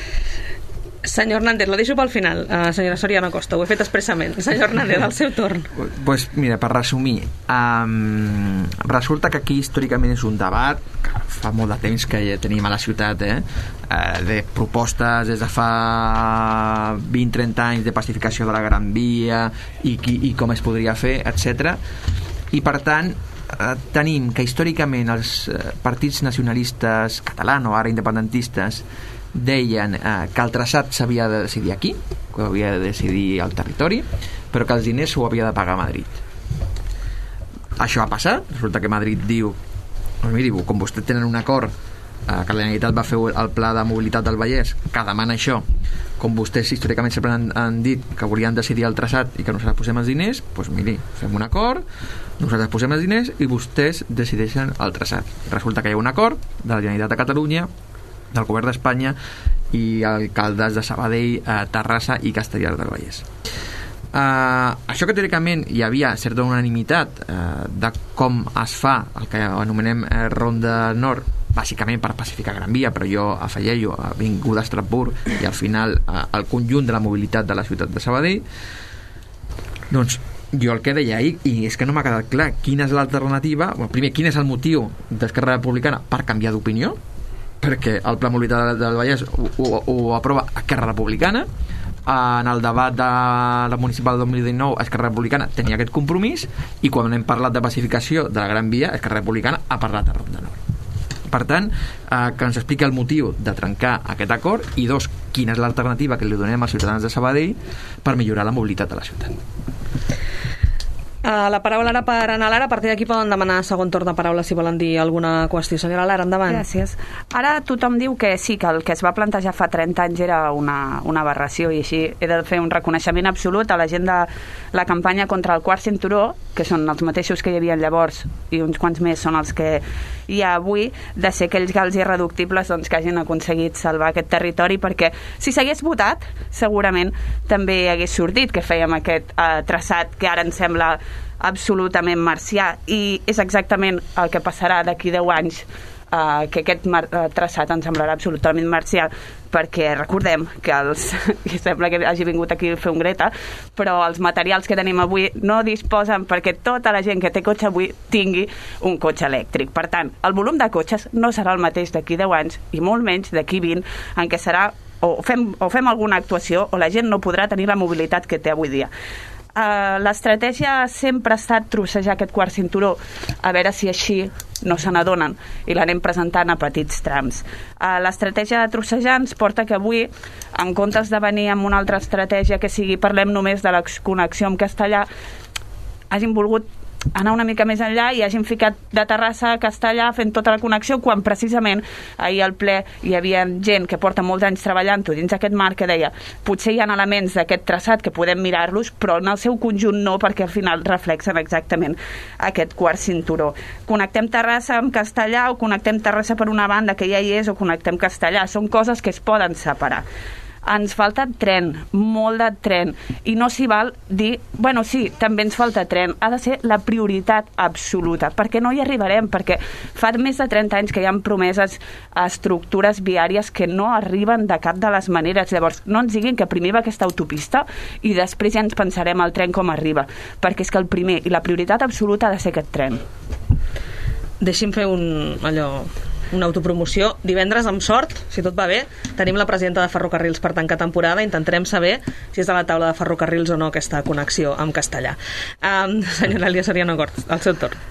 Senyor Hernández, lo deixo pel final. Uh, senyora Soriano Costa, ho he fet expressament. Senyor Hernández, al seu torn. Pues mira, per resumir, um, resulta que aquí històricament és un debat que fa molt de temps que ja tenim a la ciutat, eh? Uh, de propostes des de fa vint trenta anys de pacificació de la Gran Via i, i, i com es podria fer, etcètera. I per tant, uh, tenim que històricament els uh, partits nacionalistes catalans o ara independentistes deien eh, que el traçat s'havia de decidir aquí, que havia de decidir el territori, però que els diners ho havia de pagar Madrid. Això ha passat, resulta que Madrid diu, doncs miri, com vostès tenen un acord eh, que la Generalitat va fer el Pla de Mobilitat del Vallès, que demana això, com vostès històricament sempre han, han dit que volien decidir el traçat i que nosaltres posem els diners, doncs miri, fem un acord, nosaltres posem els diners i vostès decideixen el traçat. Resulta que hi ha un acord de la Generalitat de Catalunya, del Govern d'Espanya i alcaldes de Sabadell, eh, Terrassa i Castellar del Vallès. Uh, això que teòricament hi havia certa unanimitat uh, de com es fa el que anomenem uh, Ronda Nord, bàsicament per pacificar Gran Via, però jo afegeixo Avinguda Estrasburg i al final uh, el conjunt de la mobilitat de la ciutat de Sabadell. Doncs jo el que deia ahir, i és que no m'ha quedat clar quina és l'alternativa, bueno, primer, quin és el motiu d'Esquerra Republicana per canviar d'opinió, perquè el Pla de Mobilitat del Vallès ho, ho, ho aprova Esquerra Republicana. En el debat de la municipal del dos mil dinou Esquerra Republicana tenia aquest compromís, i quan hem parlat de pacificació de la Gran Via, Esquerra Republicana ha parlat de Ronda Nord. Per tant, eh, que ens expliqui el motiu de trencar aquest acord, i dos, quina és l'alternativa que li donem als ciutadans de Sabadell per millorar la mobilitat de la ciutat. Uh, la paraula ara per Ana Lara. A partir d'aquí poden demanar segon torn de paraula si volen dir alguna qüestió. Senyora Lara, endavant. Gràcies. Ara tothom diu que sí, que el que es va plantejar fa trenta anys era una, una aberració, i així he de fer un reconeixement absolut a la gent de la campanya contra el quart cinturó, que són els mateixos que hi havia llavors i uns quants més són els que hi ha avui, de ser aquells gals irreductibles, doncs, que hagin aconseguit salvar aquest territori, perquè si s'hagués votat segurament també hagués sortit que fèiem aquest eh, traçat que ara ens sembla absolutament marcià, i és exactament el que passarà d'aquí deu anys, eh, que aquest mar, eh, traçat ens semblarà absolutament marcià, perquè recordem que els, i sembla que hagi vingut aquí a fer un Greta, però els materials que tenim avui no disposen perquè tota la gent que té cotxe avui tingui un cotxe elèctric. Per tant, el volum de cotxes no serà el mateix d'aquí deu anys, i molt menys d'aquí vint, en què serà o fem, o fem alguna actuació o la gent no podrà tenir la mobilitat que té avui dia. Uh, l'estratègia sempre ha estat trossejar aquest quart cinturó, a veure si així no se n'adonen, i l'anem presentant a petits trams. Uh, l'estratègia de trossejar ens porta que avui, en comptes de venir amb una altra estratègia que sigui parlem només de la connexió amb Castellar, hagin volgut anar una mica més enllà i hagin ficat de Terrassa a Castellar fent tota la connexió, quan precisament ahir al ple hi havia gent que porta molts anys treballant-ho dins aquest marc, que deia potser hi ha elements d'aquest traçat que podem mirar-los, però en el seu conjunt no, perquè al final reflexen exactament aquest quart cinturó. Connectem Terrassa amb Castellar, o connectem Terrassa per una banda que ja hi és, o connectem Castellar, són coses que es poden separar. Ens falta tren, molt de tren, i no s'hi val dir, bueno, sí, també ens falta tren, ha de ser la prioritat absoluta, perquè no hi arribarem, perquè fa més de trenta anys que hi ha promeses a estructures viàries que no arriben de cap de les maneres. Llavors, no ens diguin que primer va aquesta autopista i després ja ens pensarem el tren com arriba, perquè és que el primer i la prioritat absoluta ha de ser aquest tren. Deixi'm fer un, allò, una autopromoció. Divendres, amb sort, si tot va bé, tenim la presidenta de Ferrocarrils per tancar temporada. Intentarem saber si és a la taula de ferrocarrils o no aquesta connexió amb Castellar. Um, senyora Elia Soriano Cort, al seu torn.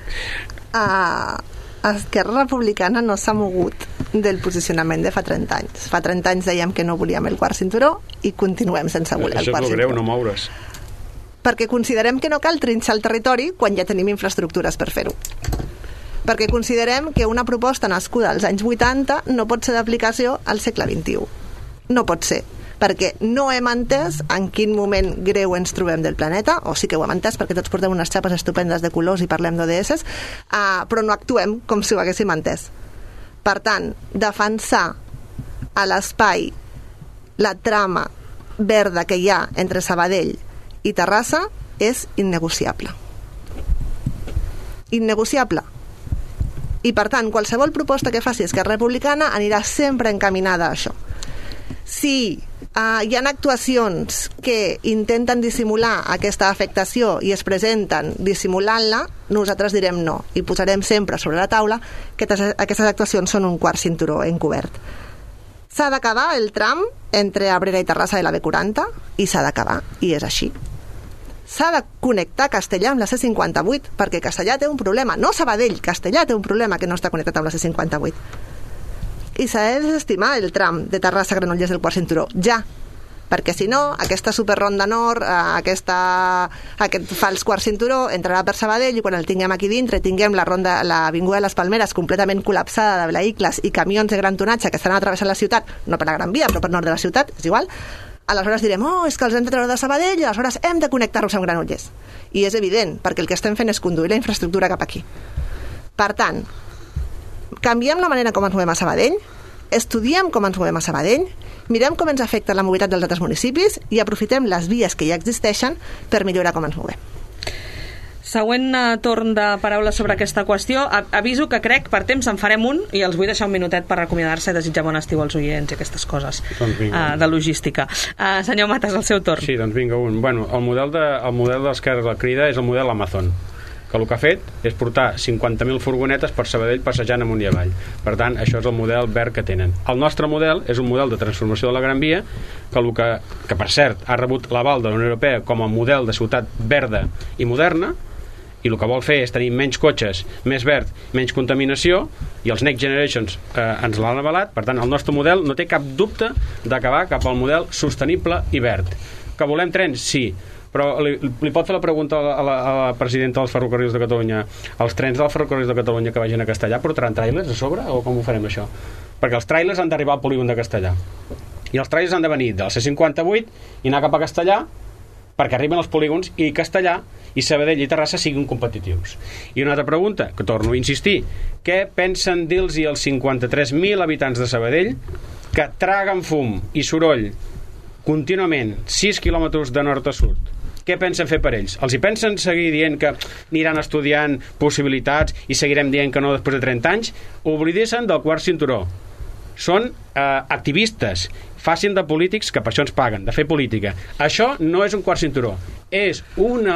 Uh, Esquerra Republicana no s'ha mogut del posicionament de fa trenta anys. Fa trenta anys dèiem que no volíem el quart cinturó i continuem sense voler el quart cinturó. Això és greu, no moure's. Perquè considerem que no cal trinxar el territori quan ja tenim infraestructures per fer-ho. Perquè considerem que una proposta nascuda als anys vuitanta no pot ser d'aplicació al segle vint-i-u. No pot ser, perquè no hem entès en quin moment greu ens trobem del planeta, o sí que ho hem entès perquè tots portem unes xapes estupendes de colors i parlem d'O D S, uh, però no actuem com si ho haguéssim entès. Per tant, defensar a l'espai la trama verda que hi ha entre Sabadell i Terrassa és innegociable. Innegociable. I per tant, qualsevol proposta que faci Esquerra Republicana anirà sempre encaminada a això. Si uh, hi ha actuacions que intenten dissimular aquesta afectació i es presenten dissimulant-la, nosaltres direm no i posarem sempre sobre la taula que aquestes actuacions són un quart cinturó encobert. S'ha d'acabar el tram entre Abrera i Terrassa de la B quaranta i s'ha d'acabar, i és així. S'ha de connectar Castellar amb la C cinquanta-vuit, perquè Castellar té un problema, no Sabadell, Castellar té un problema que no està connectat amb la C cinquanta-vuit. I s'ha de desestimar el tram de Terrassa a Granollers del quart cinturó, ja, perquè si no, aquesta superronda nord, eh, aquesta, aquest fals quart cinturó, entrarà per Sabadell i quan el tinguem aquí dintre, tinguem la ronda, l'avinguda de les Palmeres completament col·lapsada de vehicles i camions de gran tonatge que estan atravessant la ciutat, no per la Gran Via, però per nord de la ciutat, és igual, aleshores direm, oh, és que els hem de treure de Sabadell i aleshores hem de connectar-los amb Granollers. I és evident, perquè el que estem fent és conduir la infraestructura cap aquí. Per tant, canviem la manera com ens movem a Sabadell, estudiem com ens movem a Sabadell, mirem com ens afecta la mobilitat dels altres municipis i aprofitem les vies que ja existeixen per millorar com ens movem. Següent uh, torn de paraules sobre aquesta qüestió. A aviso que crec per temps en farem un i els vull deixar un minutet per recomiadar-se i desitjar bon estiu als oients i aquestes coses doncs uh, de logística. Uh, senyor Matas, el seu torn. Sí, doncs vinga un. Bueno, el model de, el model d'Esquerra de la Crida és el model Amazon, que el que ha fet és portar cinquanta mil furgonetes per Sabadell passejant amunt i avall. Per tant, això és el model verd que tenen. El nostre model és un model de transformació de la Gran Via que, el que, que per cert, ha rebut l'aval de la Unió Europea com a model de ciutat verda i moderna, i el que vol fer és tenir menys cotxes, més verd, menys contaminació, i els Next Generations eh, ens l'han avalat. Per tant, el nostre model no té cap dubte d'acabar cap al model sostenible i verd. Que volem trens? Sí. Però li, li pot fer la pregunta a la, a la, a la presidenta dels ferrocarrils de Catalunya: els trens dels ferrocarrils de Catalunya que vagin a Castellà portaran trailers a sobre o com ho farem això? Perquè els trailers han d'arribar al polígon de Castellà i els trailers han de venir del C cinquanta-vuit i anar cap a Castellà perquè arriben als polígons i Castellà i Sabadell i Terrassa siguin competitius. I una altra pregunta, que torno a insistir: què pensen dir-los als cinquanta-tres mil habitants de Sabadell que traguen fum i soroll contínuament sis quilòmetres de nord a sud? Què pensen fer per ells? Els hi pensen seguir dient que aniran estudiant possibilitats i seguirem dient que no després de trenta anys? Oblidessin del quart cinturó. Són eh, activistes, facin de polítics, que per això ens paguen, de fer política. Això no és un quart cinturó, és una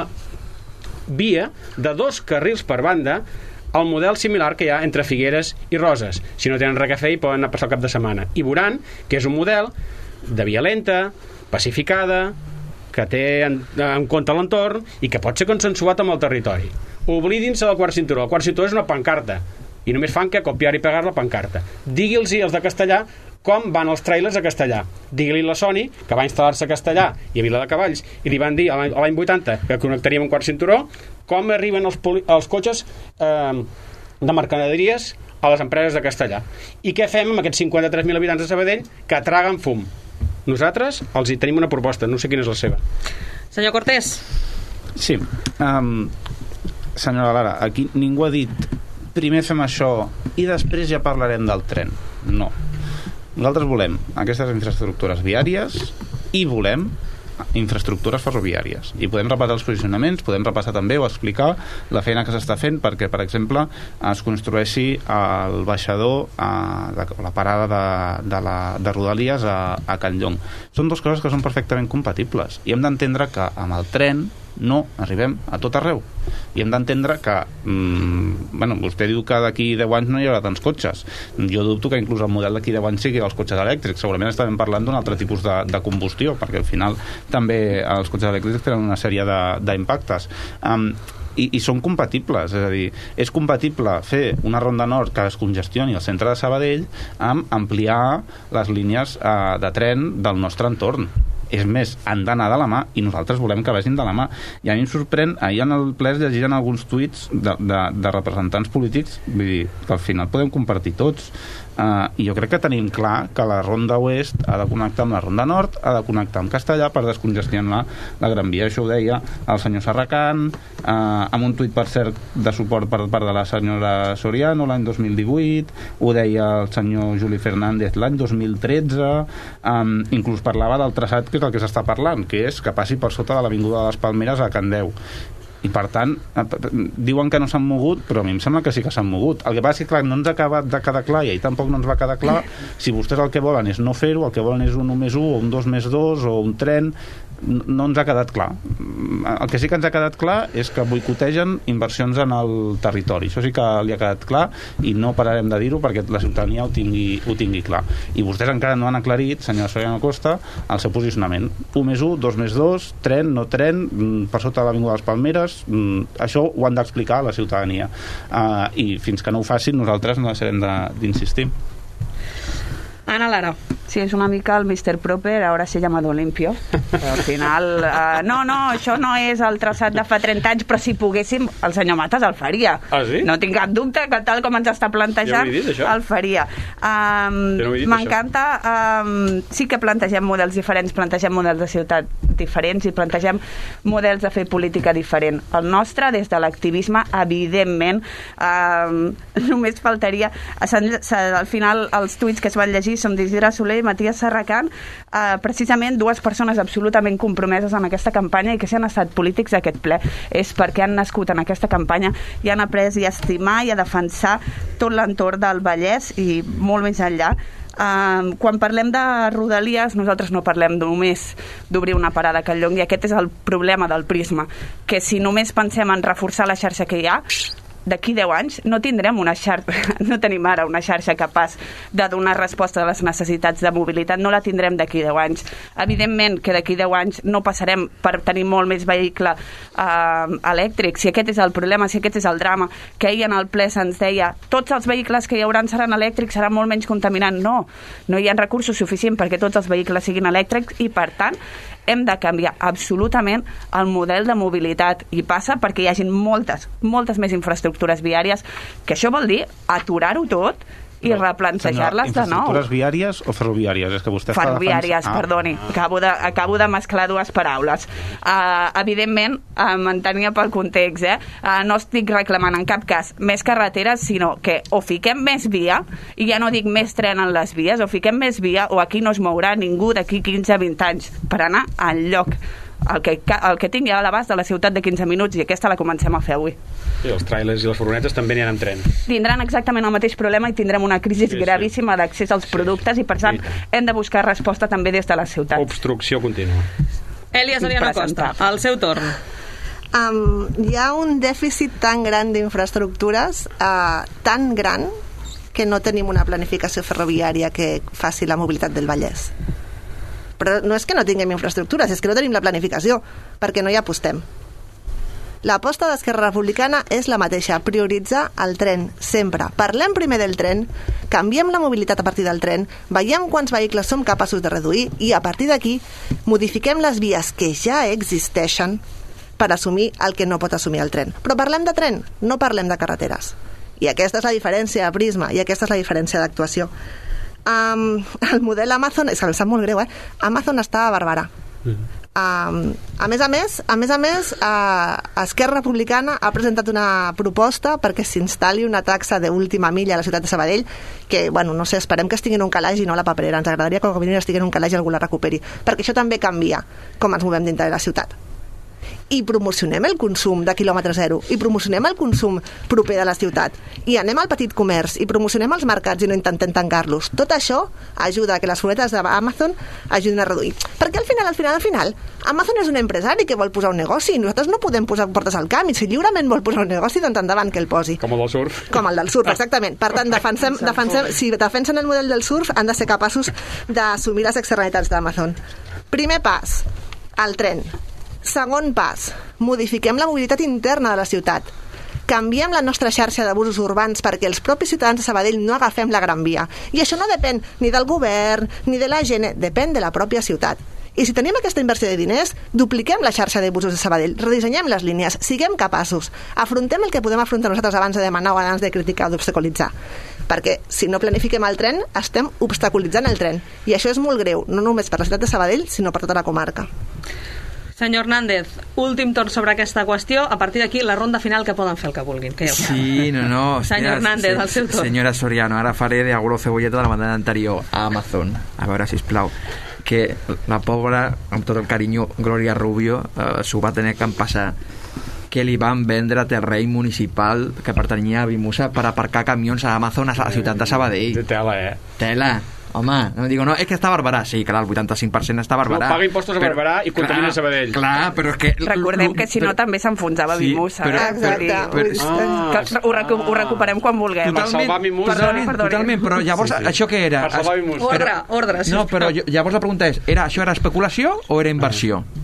via de dos carrils per banda, el model similar que hi ha entre Figueres i Roses. Si no tenen res a fer, hi poden anar a passar el cap de setmana. I veuran que és un model de via lenta, pacificada, que té en, en compte l'entorn i que pot ser consensuat amb el territori. Oblidin-se del quart cinturó. El quart cinturó és una pancarta i només fan que copiar i pegar la pancarta. Digui'ls als de Castellà com van els trailers a Castellà. Digui-li la Sony, que va instal·lar-se a Castellà i a Viladecavalls, i li van dir a l'any vuitanta que connectaríem un quart cinturó, com arriben els, els cotxes eh, de mercaderies a les empreses de Castellà. I què fem amb aquests cinquanta-tres mil habitants de Sabadell que traguen fum? Nosaltres els hi tenim una proposta, no sé quina és la seva. Senyor Cortés. Sí. Um, senyora Lara, aquí ningú ha dit primer fem això i després ja parlarem del tren. No. Nosaltres volem aquestes infraestructures viàries i volem infraestructures ferroviàries. I podem repassar els posicionaments, podem repassar també o explicar la feina que s'està fent perquè, per exemple, es construeixi el baixador, a la parada de, de, la, de Rodalies a, a Can Llong. Són dues coses que són perfectament compatibles i hem d'entendre que amb el tren no arribem a tot arreu i hem d'entendre que mmm, bueno, vostè diu que d'aquí deu anys no hi haurà tants cotxes. Jo dubto que inclús el model d'aquí deu anys sigui els cotxes elèctrics. Segurament estarem parlant d'un altre tipus de, de combustió, perquè al final també els cotxes elèctrics tenen una sèrie d'impactes. Um, I, i són compatibles, és a dir, és compatible fer una ronda nord que es congestioni al centre de Sabadell amb ampliar les línies eh, de tren del nostre entorn. És més, han d'anar de la mà i nosaltres volem que vagin de la mà. I a mi em sorprèn, ahir en el ple es llegien alguns tuits de, de, de representants polítics, vull dir, que al final podem compartir tots. Uh, i jo crec que tenim clar que la ronda oest ha de connectar amb la ronda nord, ha de connectar amb Castellà per descongestionar la Gran Via. Això ho deia el senyor Serracant, uh, amb un tuit, per cert, de suport per part de la senyora Soriano l'any dos mil divuit, ho deia el senyor Juli Fernández l'any dos mil tretze, um, inclús parlava del traçat que és el que s'està parlant, que és que passi per sota de l'Avinguda de les Palmeres a Can Deu. I per tant, diuen que no s'han mogut, però a mi em sembla que sí que s'han mogut. El que passa és que clar, no ens ha acabat de quedar clar i ahir tampoc no ens va quedar clar si vostès el que volen és no fer-ho, el que volen és un u més u o un dos més dos o un tren. No ens ha quedat clar. El que sí que ens ha quedat clar és que boicotegen inversions en el territori. Això sí que li ha quedat clar i no pararem de dir-ho perquè la ciutadania ho tingui, ho tingui clar. I vostès encara no han aclarit, senyora Soriano Costa, el seu posicionament. u més u, dos més dos, tren, no tren, per sota de l'Avinguda de les Palmeres, això ho han d'explicar a la ciutadania. Uh, I fins que no ho facin, nosaltres no deixarem d'insistir. Anna Lara. Sí, és una mica el mister Proper, ara se llama Olimpio. Al final, uh, no, no, això no és el traçat de fa trenta anys, però si poguéssim, el senyor Matas el faria. Ah, sí? No tinc cap dubte que tal com ens està plantejant, ja dit, el faria. Um, ja no M'encanta, um, sí que plantegem models diferents, plantegem models de ciutat diferents i plantegem models de fer política diferent. El nostre, des de l'activisme, evidentment, um, només faltaria... Al final, els tuits que es van llegir són d'Isidre Soler i Matías Serracant, eh, precisament dues persones absolutament compromeses en aquesta campanya i que si han estat polítics d'aquest ple és perquè han nascut en aquesta campanya i han après i a estimar i a defensar tot l'entorn del Vallès i molt més enllà. Uh, quan parlem de rodalies, nosaltres no parlem només d'obrir una parada a Catlllong, i aquest és el problema del Prisma, que si només pensem en reforçar la xarxa que hi ha, d'aquí deu anys no tindrem una xarxa, no tenim ara una xarxa capaç de donar resposta a les necessitats de mobilitat, no la tindrem d'aquí deu anys. Evidentment que d'aquí deu anys no passarem per tenir molt més vehicle eh, elèctric, si aquest és el problema, si aquest és el drama, que ahir en el ple se'ns deia tots els vehicles que hi hauran seran elèctrics, seran molt menys contaminants. No, no hi ha recursos suficients perquè tots els vehicles siguin elèctrics i per tant hem de canviar absolutament el model de mobilitat i passa perquè hi hagin moltes, moltes més infraestructures viàries, que això vol dir aturar-ho tot i no, replantejar-les de nou. Infraestructures viàries o ferroviàries? És que vostè ferroviàries, ah, perdoni. Ah. Acabo, de, acabo de mesclar dues paraules. Uh, evidentment, uh, m'entenia pel context, eh? Uh, no estic reclamant en cap cas més carreteres, sinó que o fiquem més via, i ja no dic més tren en les vies, o fiquem més via, o aquí no es mourà ningú d'aquí quinze a vint anys per anar enlloc. El que, el que tingui a l'abast de la ciutat de quinze minuts, i aquesta la comencem a fer avui. I els trailers i les furgonetes també n'hi ha amb tren. Tindran exactament el mateix problema i tindrem una crisi sí, gravíssima sí. d'accés als productes i per tant sí. hem de buscar resposta també des de la ciutat. Obstrucció contínua. Elia Soriano Costa, al seu torn. Um, hi ha un dèficit tan gran d'infraestructures, uh, tan gran, que no tenim una planificació ferroviària que faci la mobilitat del Vallès. Però no és que no tinguem infraestructures, és que no tenim la planificació, perquè no hi apostem. L'aposta d'Esquerra Republicana és la mateixa, prioritzar el tren, sempre. Parlem primer del tren, canviem la mobilitat a partir del tren, veiem quants vehicles som capaços de reduir i a partir d'aquí modifiquem les vies que ja existeixen per assumir el que no pot assumir el tren. Però parlem de tren, no parlem de carreteres. I aquesta és la diferència de Prisma, i aquesta és la diferència d'actuació. Um, el model Amazon, és que em sap molt greu, eh? Amazon està a Barberà. Um, a més a més, a més a més, uh, Esquerra Republicana ha presentat una proposta perquè s'instal·li una taxa d'última milla a la ciutat de Sabadell, que, bueno, no sé, esperem que estigui en un calaix i no a la paperera. Ens agradaria que quan estigui en un calaix i algú la recuperi, perquè això també canvia com ens movem dintre de la ciutat. I promocionem el consum de quilòmetre zero, i promocionem el consum proper de la ciutat, i anem al petit comerç, i promocionem els mercats i no intentem tancar-los. Tot això ajuda a que les furgonetes d'Amazon ajudin a reduir. Perquè al final, al final, al final, Amazon és un empresari que vol posar un negoci, i nosaltres no podem posar portes al camp, i si lliurement vol posar un negoci, doncs endavant que el posi. Com el del surf. Com el del surf, exactament. Per tant, defensem, defensem, si defensen el model del surf, han de ser capaços d'assumir les externalitats d'Amazon. Primer pas, el tren. Segon pas, modifiquem la mobilitat interna de la ciutat. Canviem la nostra xarxa de busos urbans perquè els propis ciutadans de Sabadell no agafem la Gran Via. I això no depèn ni del govern ni de la gent, depèn de la pròpia ciutat. I si tenim aquesta inversió de diners, dupliquem la xarxa de busos de Sabadell, redissenyem les línies, siguem capaços, afrontem el que podem afrontar nosaltres abans de demanar o abans de criticar o d'obstaculitzar. Perquè si no planifiquem el tren, estem obstaculitzant el tren. I això és molt greu, no només per la ciutat de Sabadell, sinó per tota la comarca. Senyor Hernández, últim torn sobre aquesta qüestió. A partir d'aquí, la ronda final, que poden fer el que vulguin. Que ja sí, no, no. Senyor Hernández, al seu torn. Senyora Soriano, ara faré de abuelo cebolleta de la mandada anterior a Amazon. A veure, sisplau, que la pobra, amb tot el carinyo, Gloria Rubio, eh, s'ho va tenir que empassar, que li van vendre terreny municipal que pertanyia a Vimusa per aparcar camions a Amazon a la ciutat de Sabadell. De tela, eh? Tela. Home, no digo, no, és que està a Barberà. Sí, clar, el vuitanta-cinc per cent està a Barberà. No, paga impostos a Barberà i contamina Sabadell. Clar, però és que... Recordem que si no també s'enfonsava sí, Vimusa. Però, exacte. Però, ah, ho, recu ho recuperem quan vulguem. Per salvar Vimusa. Totalment, totalment, però llavors sí, sí. Això què era? Per salvar Vimusa. Ordre, ordre, sisplau. No, però llavors la pregunta és, era, això era especulació o era inversió?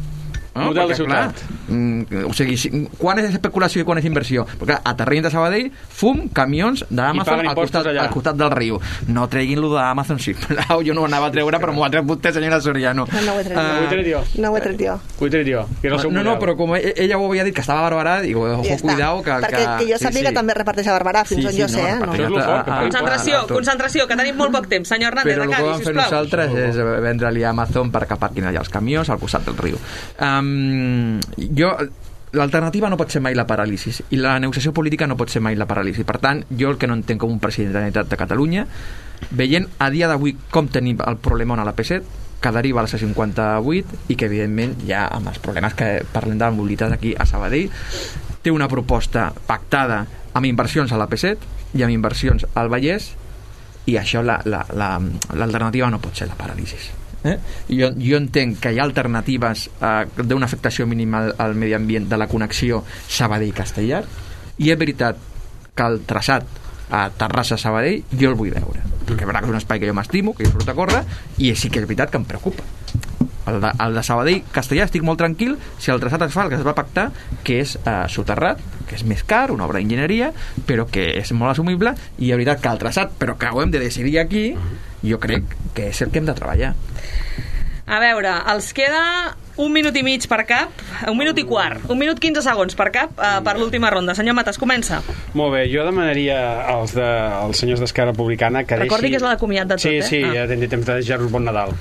No? Model de Perquè, ciutat. Clar, mm, o sigui, si, quan és especulació i quan és inversió? Perquè a terreny de Sabadell, fum, camions d'Amazon paguen al costat, impostos allà. al costat del riu. No treguin-lo d'Amazon, sisplau. Jo no ho anava a treure, però m'ho ha tret vostè, senyora Soriano. No, no ho he tret Ah, jo. Ho he tret jo. No ho he tret jo. Ho he tret jo, que és el seu no, model. no, però com ell- ella ho havia dit que estava barbarat, digo, ojo, Ja està. cuidao, que... Perquè que jo sàpiga també reparteix a Barberà, fins on jo sé, eh? No? Això és lo fort, que Concentració, concentració, que tenim molt poc temps. Senyor Hernández, Però el que acabi, vam fer sisplau. nosaltres és vendre-li a Amazon per que aparquin allà els camions al costat del riu. Um, jo... L'alternativa no pot ser mai la paràlisi i la negociació política no pot ser mai la paràlisi. Per tant, jo el que no entenc com un president de la Generalitat de Catalunya, veient a dia d'avui com tenim el problema on a la P set, que deriva a la C cinquanta-vuit i que evidentment ja amb els problemes que parlem de la mobilitat aquí a Sabadell té una proposta pactada amb inversions a la P set i amb inversions al Vallès, i això la, la, la, l'alternativa no pot ser la paràlisi. Eh? Jo, jo entenc que hi ha alternatives eh, d'una afectació mínima al, al medi ambient de la connexió Sabadell-Castellar, i és veritat que el traçat a Terrassa-Sabadell jo el vull veure, perquè és un espai que jo m'estimo, que jo surt a córrer, i sí que és veritat que em preocupa. El de, el de Sabadell-Castellar estic molt tranquil si el traçat es fa el que es va pactar, que és eh, soterrat, que és més car, una obra d'enginyeria, però que és molt assumible, i és veritat que el traçat, però que ho hem de decidir aquí, jo crec que és el que hem de treballar. A veure, els queda un minut i mig per cap, un minut i quart, un minut quinze segons per cap eh, per l'última ronda. Senyor Matas, comença. Molt bé, jo demanaria als, de, als senyors d'Esquerra Republicana que Recordi deixi... que és la de comiat de tot, sí, eh? Sí, sí, Ah. ja tindré temps de deixar-vos bon Nadal.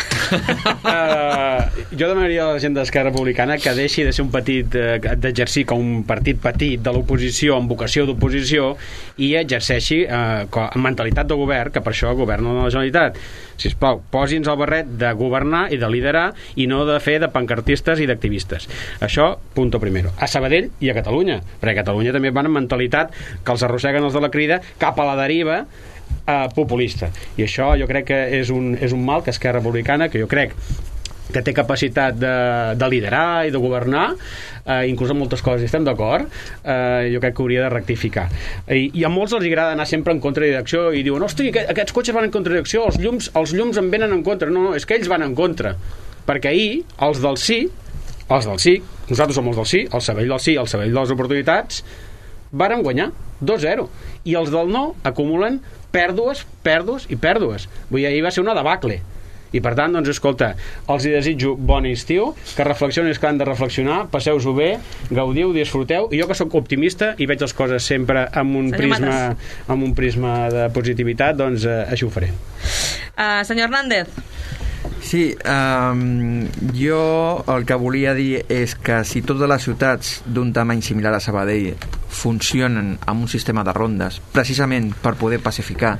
uh, jo demanaria a la gent d'Esquerra Republicana que deixi de ser un petit uh, d'exercir com un partit petit de l'oposició amb vocació d'oposició i exerceixi uh, amb mentalitat de govern, que per això governa la Generalitat. Sisplau, posi'ns el barret de governar i de liderar i no de fer de pancartistes i d'activistes. Això, punto primero. A Sabadell i a Catalunya, perquè a Catalunya també van amb mentalitat que els arrosseguen els de la Crida cap a la deriva eh, populista. I això jo crec que és un, és un mal que Esquerra Republicana, que jo crec que té capacitat de, de liderar i de governar, eh, inclús en moltes coses estem d'acord, eh, jo crec que hauria de rectificar. I, i a molts els agrada anar sempre en contradirecció i diuen, hosti, que, aquests cotxes van en contradirecció, els llums, els llums en venen en contra. No, no, és que ells van en contra. Perquè ahir, els del sí, els del sí, nosaltres som els del sí, el Sabadell del sí, el Sabadell de les oportunitats, varen guanyar dos zero. I els del no acumulen pèrdues, pèrdues i pèrdues. Vull dir, ahir va ser una debacle. I per tant, doncs, escolta, els hi desitjo bon estiu, que reflexionin que han de reflexionar, passeu-ho bé, gaudiu, disfruteu, i jo que sóc optimista i veig les coses sempre amb un, Senyor prisma, Matas. amb un prisma de positivitat, doncs eh, així ho faré. Uh, senyor Hernández. Sí, um, jo el que volia dir és que si totes les ciutats d'un tamany similar a Sabadell funcionen amb un sistema de rondes precisament per poder pacificar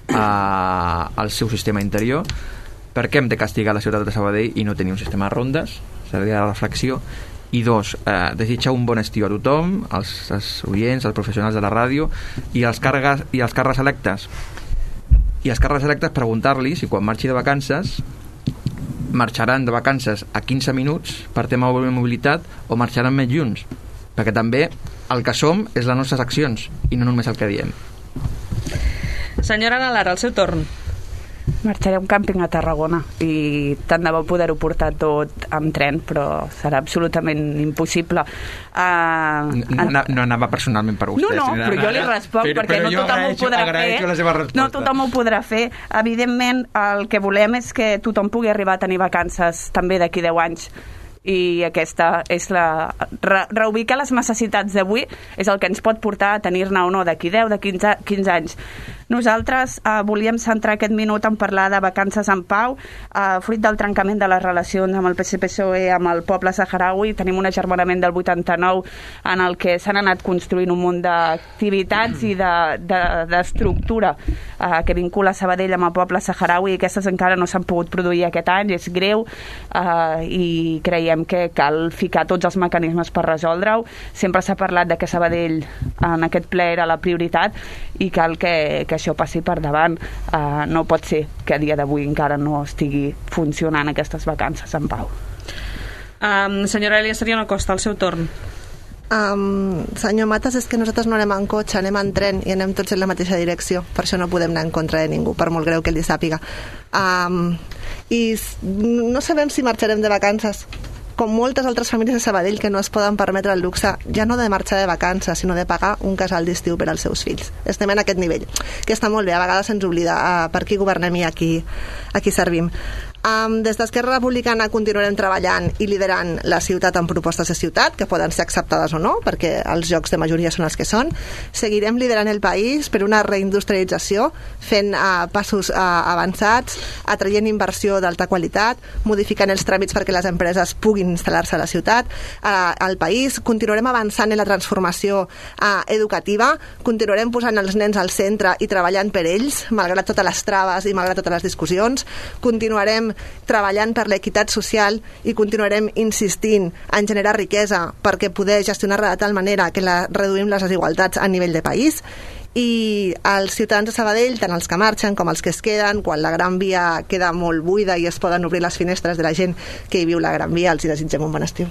uh, el seu sistema interior, per què hem de castigar la ciutat de Sabadell i no tenir un sistema de rondes? Seria la reflexió. I dos, eh, desitjar un bon estiu a tothom, als, als oients, als professionals de la ràdio i als càrregues i als càrrecs electes. I als càrrecs electes preguntar-li si quan marxi de vacances marxaran de vacances a quinze minuts per tema de mobilitat o marxaran més junts, perquè també el que som és les nostres accions i no només el que diem. Senyora Nalara, el seu torn. Marxaré a un càmping a Tarragona i tant de bo poder-ho portar tot amb tren, però serà absolutament impossible. Uh, No, no, no anava personalment per vostè. No, no, senyora però jo li Nara. responc Però- perquè però no jo tothom ho agraeixo- podrà agraeixo fer. la seva resposta. No tothom ho podrà fer. Evidentment, el que volem és que tothom pugui arribar a tenir vacances també d'aquí deu anys, i aquesta és la... Re, reubicar les necessitats d'avui és el que ens pot portar a tenir-ne o no d'aquí deu, de quinze, quinze anys. Nosaltres eh, volíem centrar aquest minut en parlar de vacances en pau, eh, fruit del trencament de les relacions amb el P S P S O E, amb el poble saharaui. Tenim un agermanament del vuitanta-nou en el que s'han anat construint un munt d'activitats i d'estructura de, de, eh, que vincula Sabadell amb el poble saharaui, i aquestes encara no s'han pogut produir aquest any, és greu, eh, i creiem que cal ficar tots els mecanismes per resoldre-ho. Sempre s'ha parlat de que Sabadell en aquest ple era la prioritat i cal que, que això passi per davant. Uh, no pot ser que a dia d'avui encara no estigui funcionant aquestes vacances en pau. Um, senyora Elia Soriano Costa, el seu torn. Um, senyor Matas, és que nosaltres no anem en cotxe, anem en tren i anem tots en la mateixa direcció, per això no podem anar en contra de ningú, per molt greu que li sàpiga. Um, I s- no sabem si marxarem de vacances com moltes altres famílies de Sabadell que no es poden permetre el luxe, ja no de marxar de vacances, sinó de pagar un casal d'estiu per als seus fills. Estem en aquest nivell, que està molt bé, a vegades ens oblida uh, per qui governem i a qui, a qui servim. Um, des d'Esquerra Republicana continuarem treballant i liderant la ciutat amb propostes de ciutat que poden ser acceptades o no, perquè els jocs de majoria són els que són. Seguirem liderant el país per una reindustrialització, fent uh, passos uh, avançats, atraient inversió d'alta qualitat, modificant els tràmits perquè les empreses puguin instal·lar-se a la ciutat, uh, al país. Continuarem avançant en la transformació uh, educativa, continuarem posant els nens al centre i treballant per ells, malgrat totes les traves i malgrat totes les discussions. Continuarem treballant per l'equitat social i continuarem insistint en generar riquesa perquè poder gestionar-la de tal manera que la reduïm les desigualtats a nivell de país. I els ciutadans de Sabadell, tant els que marxen com els que es queden, quan la Gran Via queda molt buida i es poden obrir les finestres de la gent que hi viu la Gran Via, els hi desitgem un bon estiu.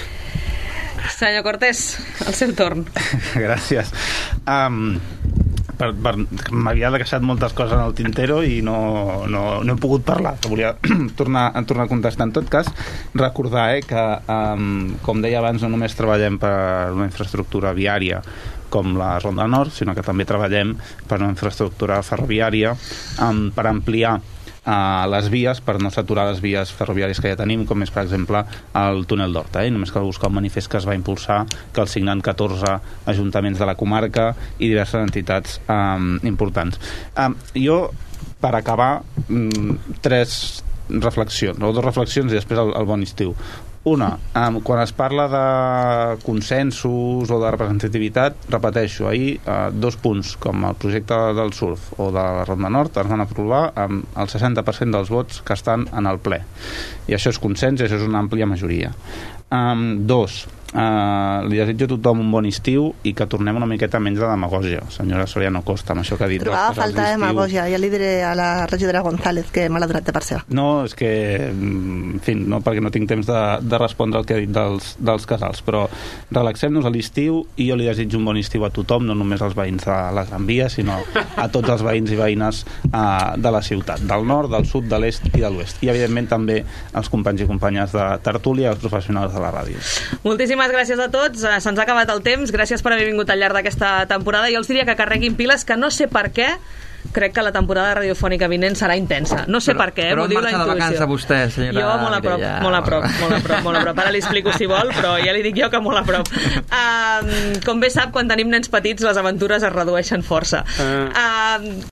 Senyor Cortés, el seu torn. Gràcies. Um, per, per, m'havia deixat moltes coses en el tintero i no, no, no he pogut parlar, que volia tornar, tornar a contestar. En tot cas, recordar eh, que, um, com deia abans, no només treballem per una infraestructura viària com la Ronda Nord, sinó que també treballem per una infraestructura ferroviària um, per ampliar a les vies, per no saturar les vies ferroviàries que ja tenim, com és, per exemple, el túnel d'Horta. Eh? Només cal buscar un manifest que es va impulsar, que el signen catorze ajuntaments de la comarca i diverses entitats um, importants. Um, jo, per acabar, um, tres reflexions, o dues reflexions i després el, el bon estiu. Una, um, quan es parla de consensos o de representativitat, repeteixo, ahir uh, dos punts, com el projecte del surf o de la Ronda Nord, es van aprovar amb el seixanta per cent dels vots que estan en el ple. I això és consens i això és una àmplia majoria. Um, dos, Uh, li desitjo a tothom un bon estiu i que tornem una miqueta menys de demagògia, senyora Soriano Costa, amb això que ha dit. Trobava falta de demagògia, ja li diré a la regidora González que me l'ha donat de part seva. No, és que en fi, no, perquè no tinc temps de, de respondre el que ha dit dels, dels casals, però relaxem-nos a l'estiu i jo li desitjo un bon estiu a tothom, no només als veïns de la Gran Via, sinó a tots els veïns i veïnes uh, de la ciutat, del nord, del sud, de l'est i de l'oest, i evidentment també als companys i companyes de tertúlia i als professionals de la ràdio. Moltíssimes gràcies a tots, se'ns ha acabat el temps, gràcies per haver vingut al llarg d'aquesta temporada. Jo els diria que carreguin piles, que no sé per què crec que la temporada radiofònica vinent serà intensa. No sé però, per què, eh? Però m'ho diu la intuïció. Però on marxa de vacances vostè, senyora Jo molt a prop, Mireia. molt a prop, molt a prop, molt a prop. Ara li explico si vol, però ja li dic jo que molt a prop. Um, com bé sap, quan tenim nens petits les aventures es redueixen força. Uh... Um,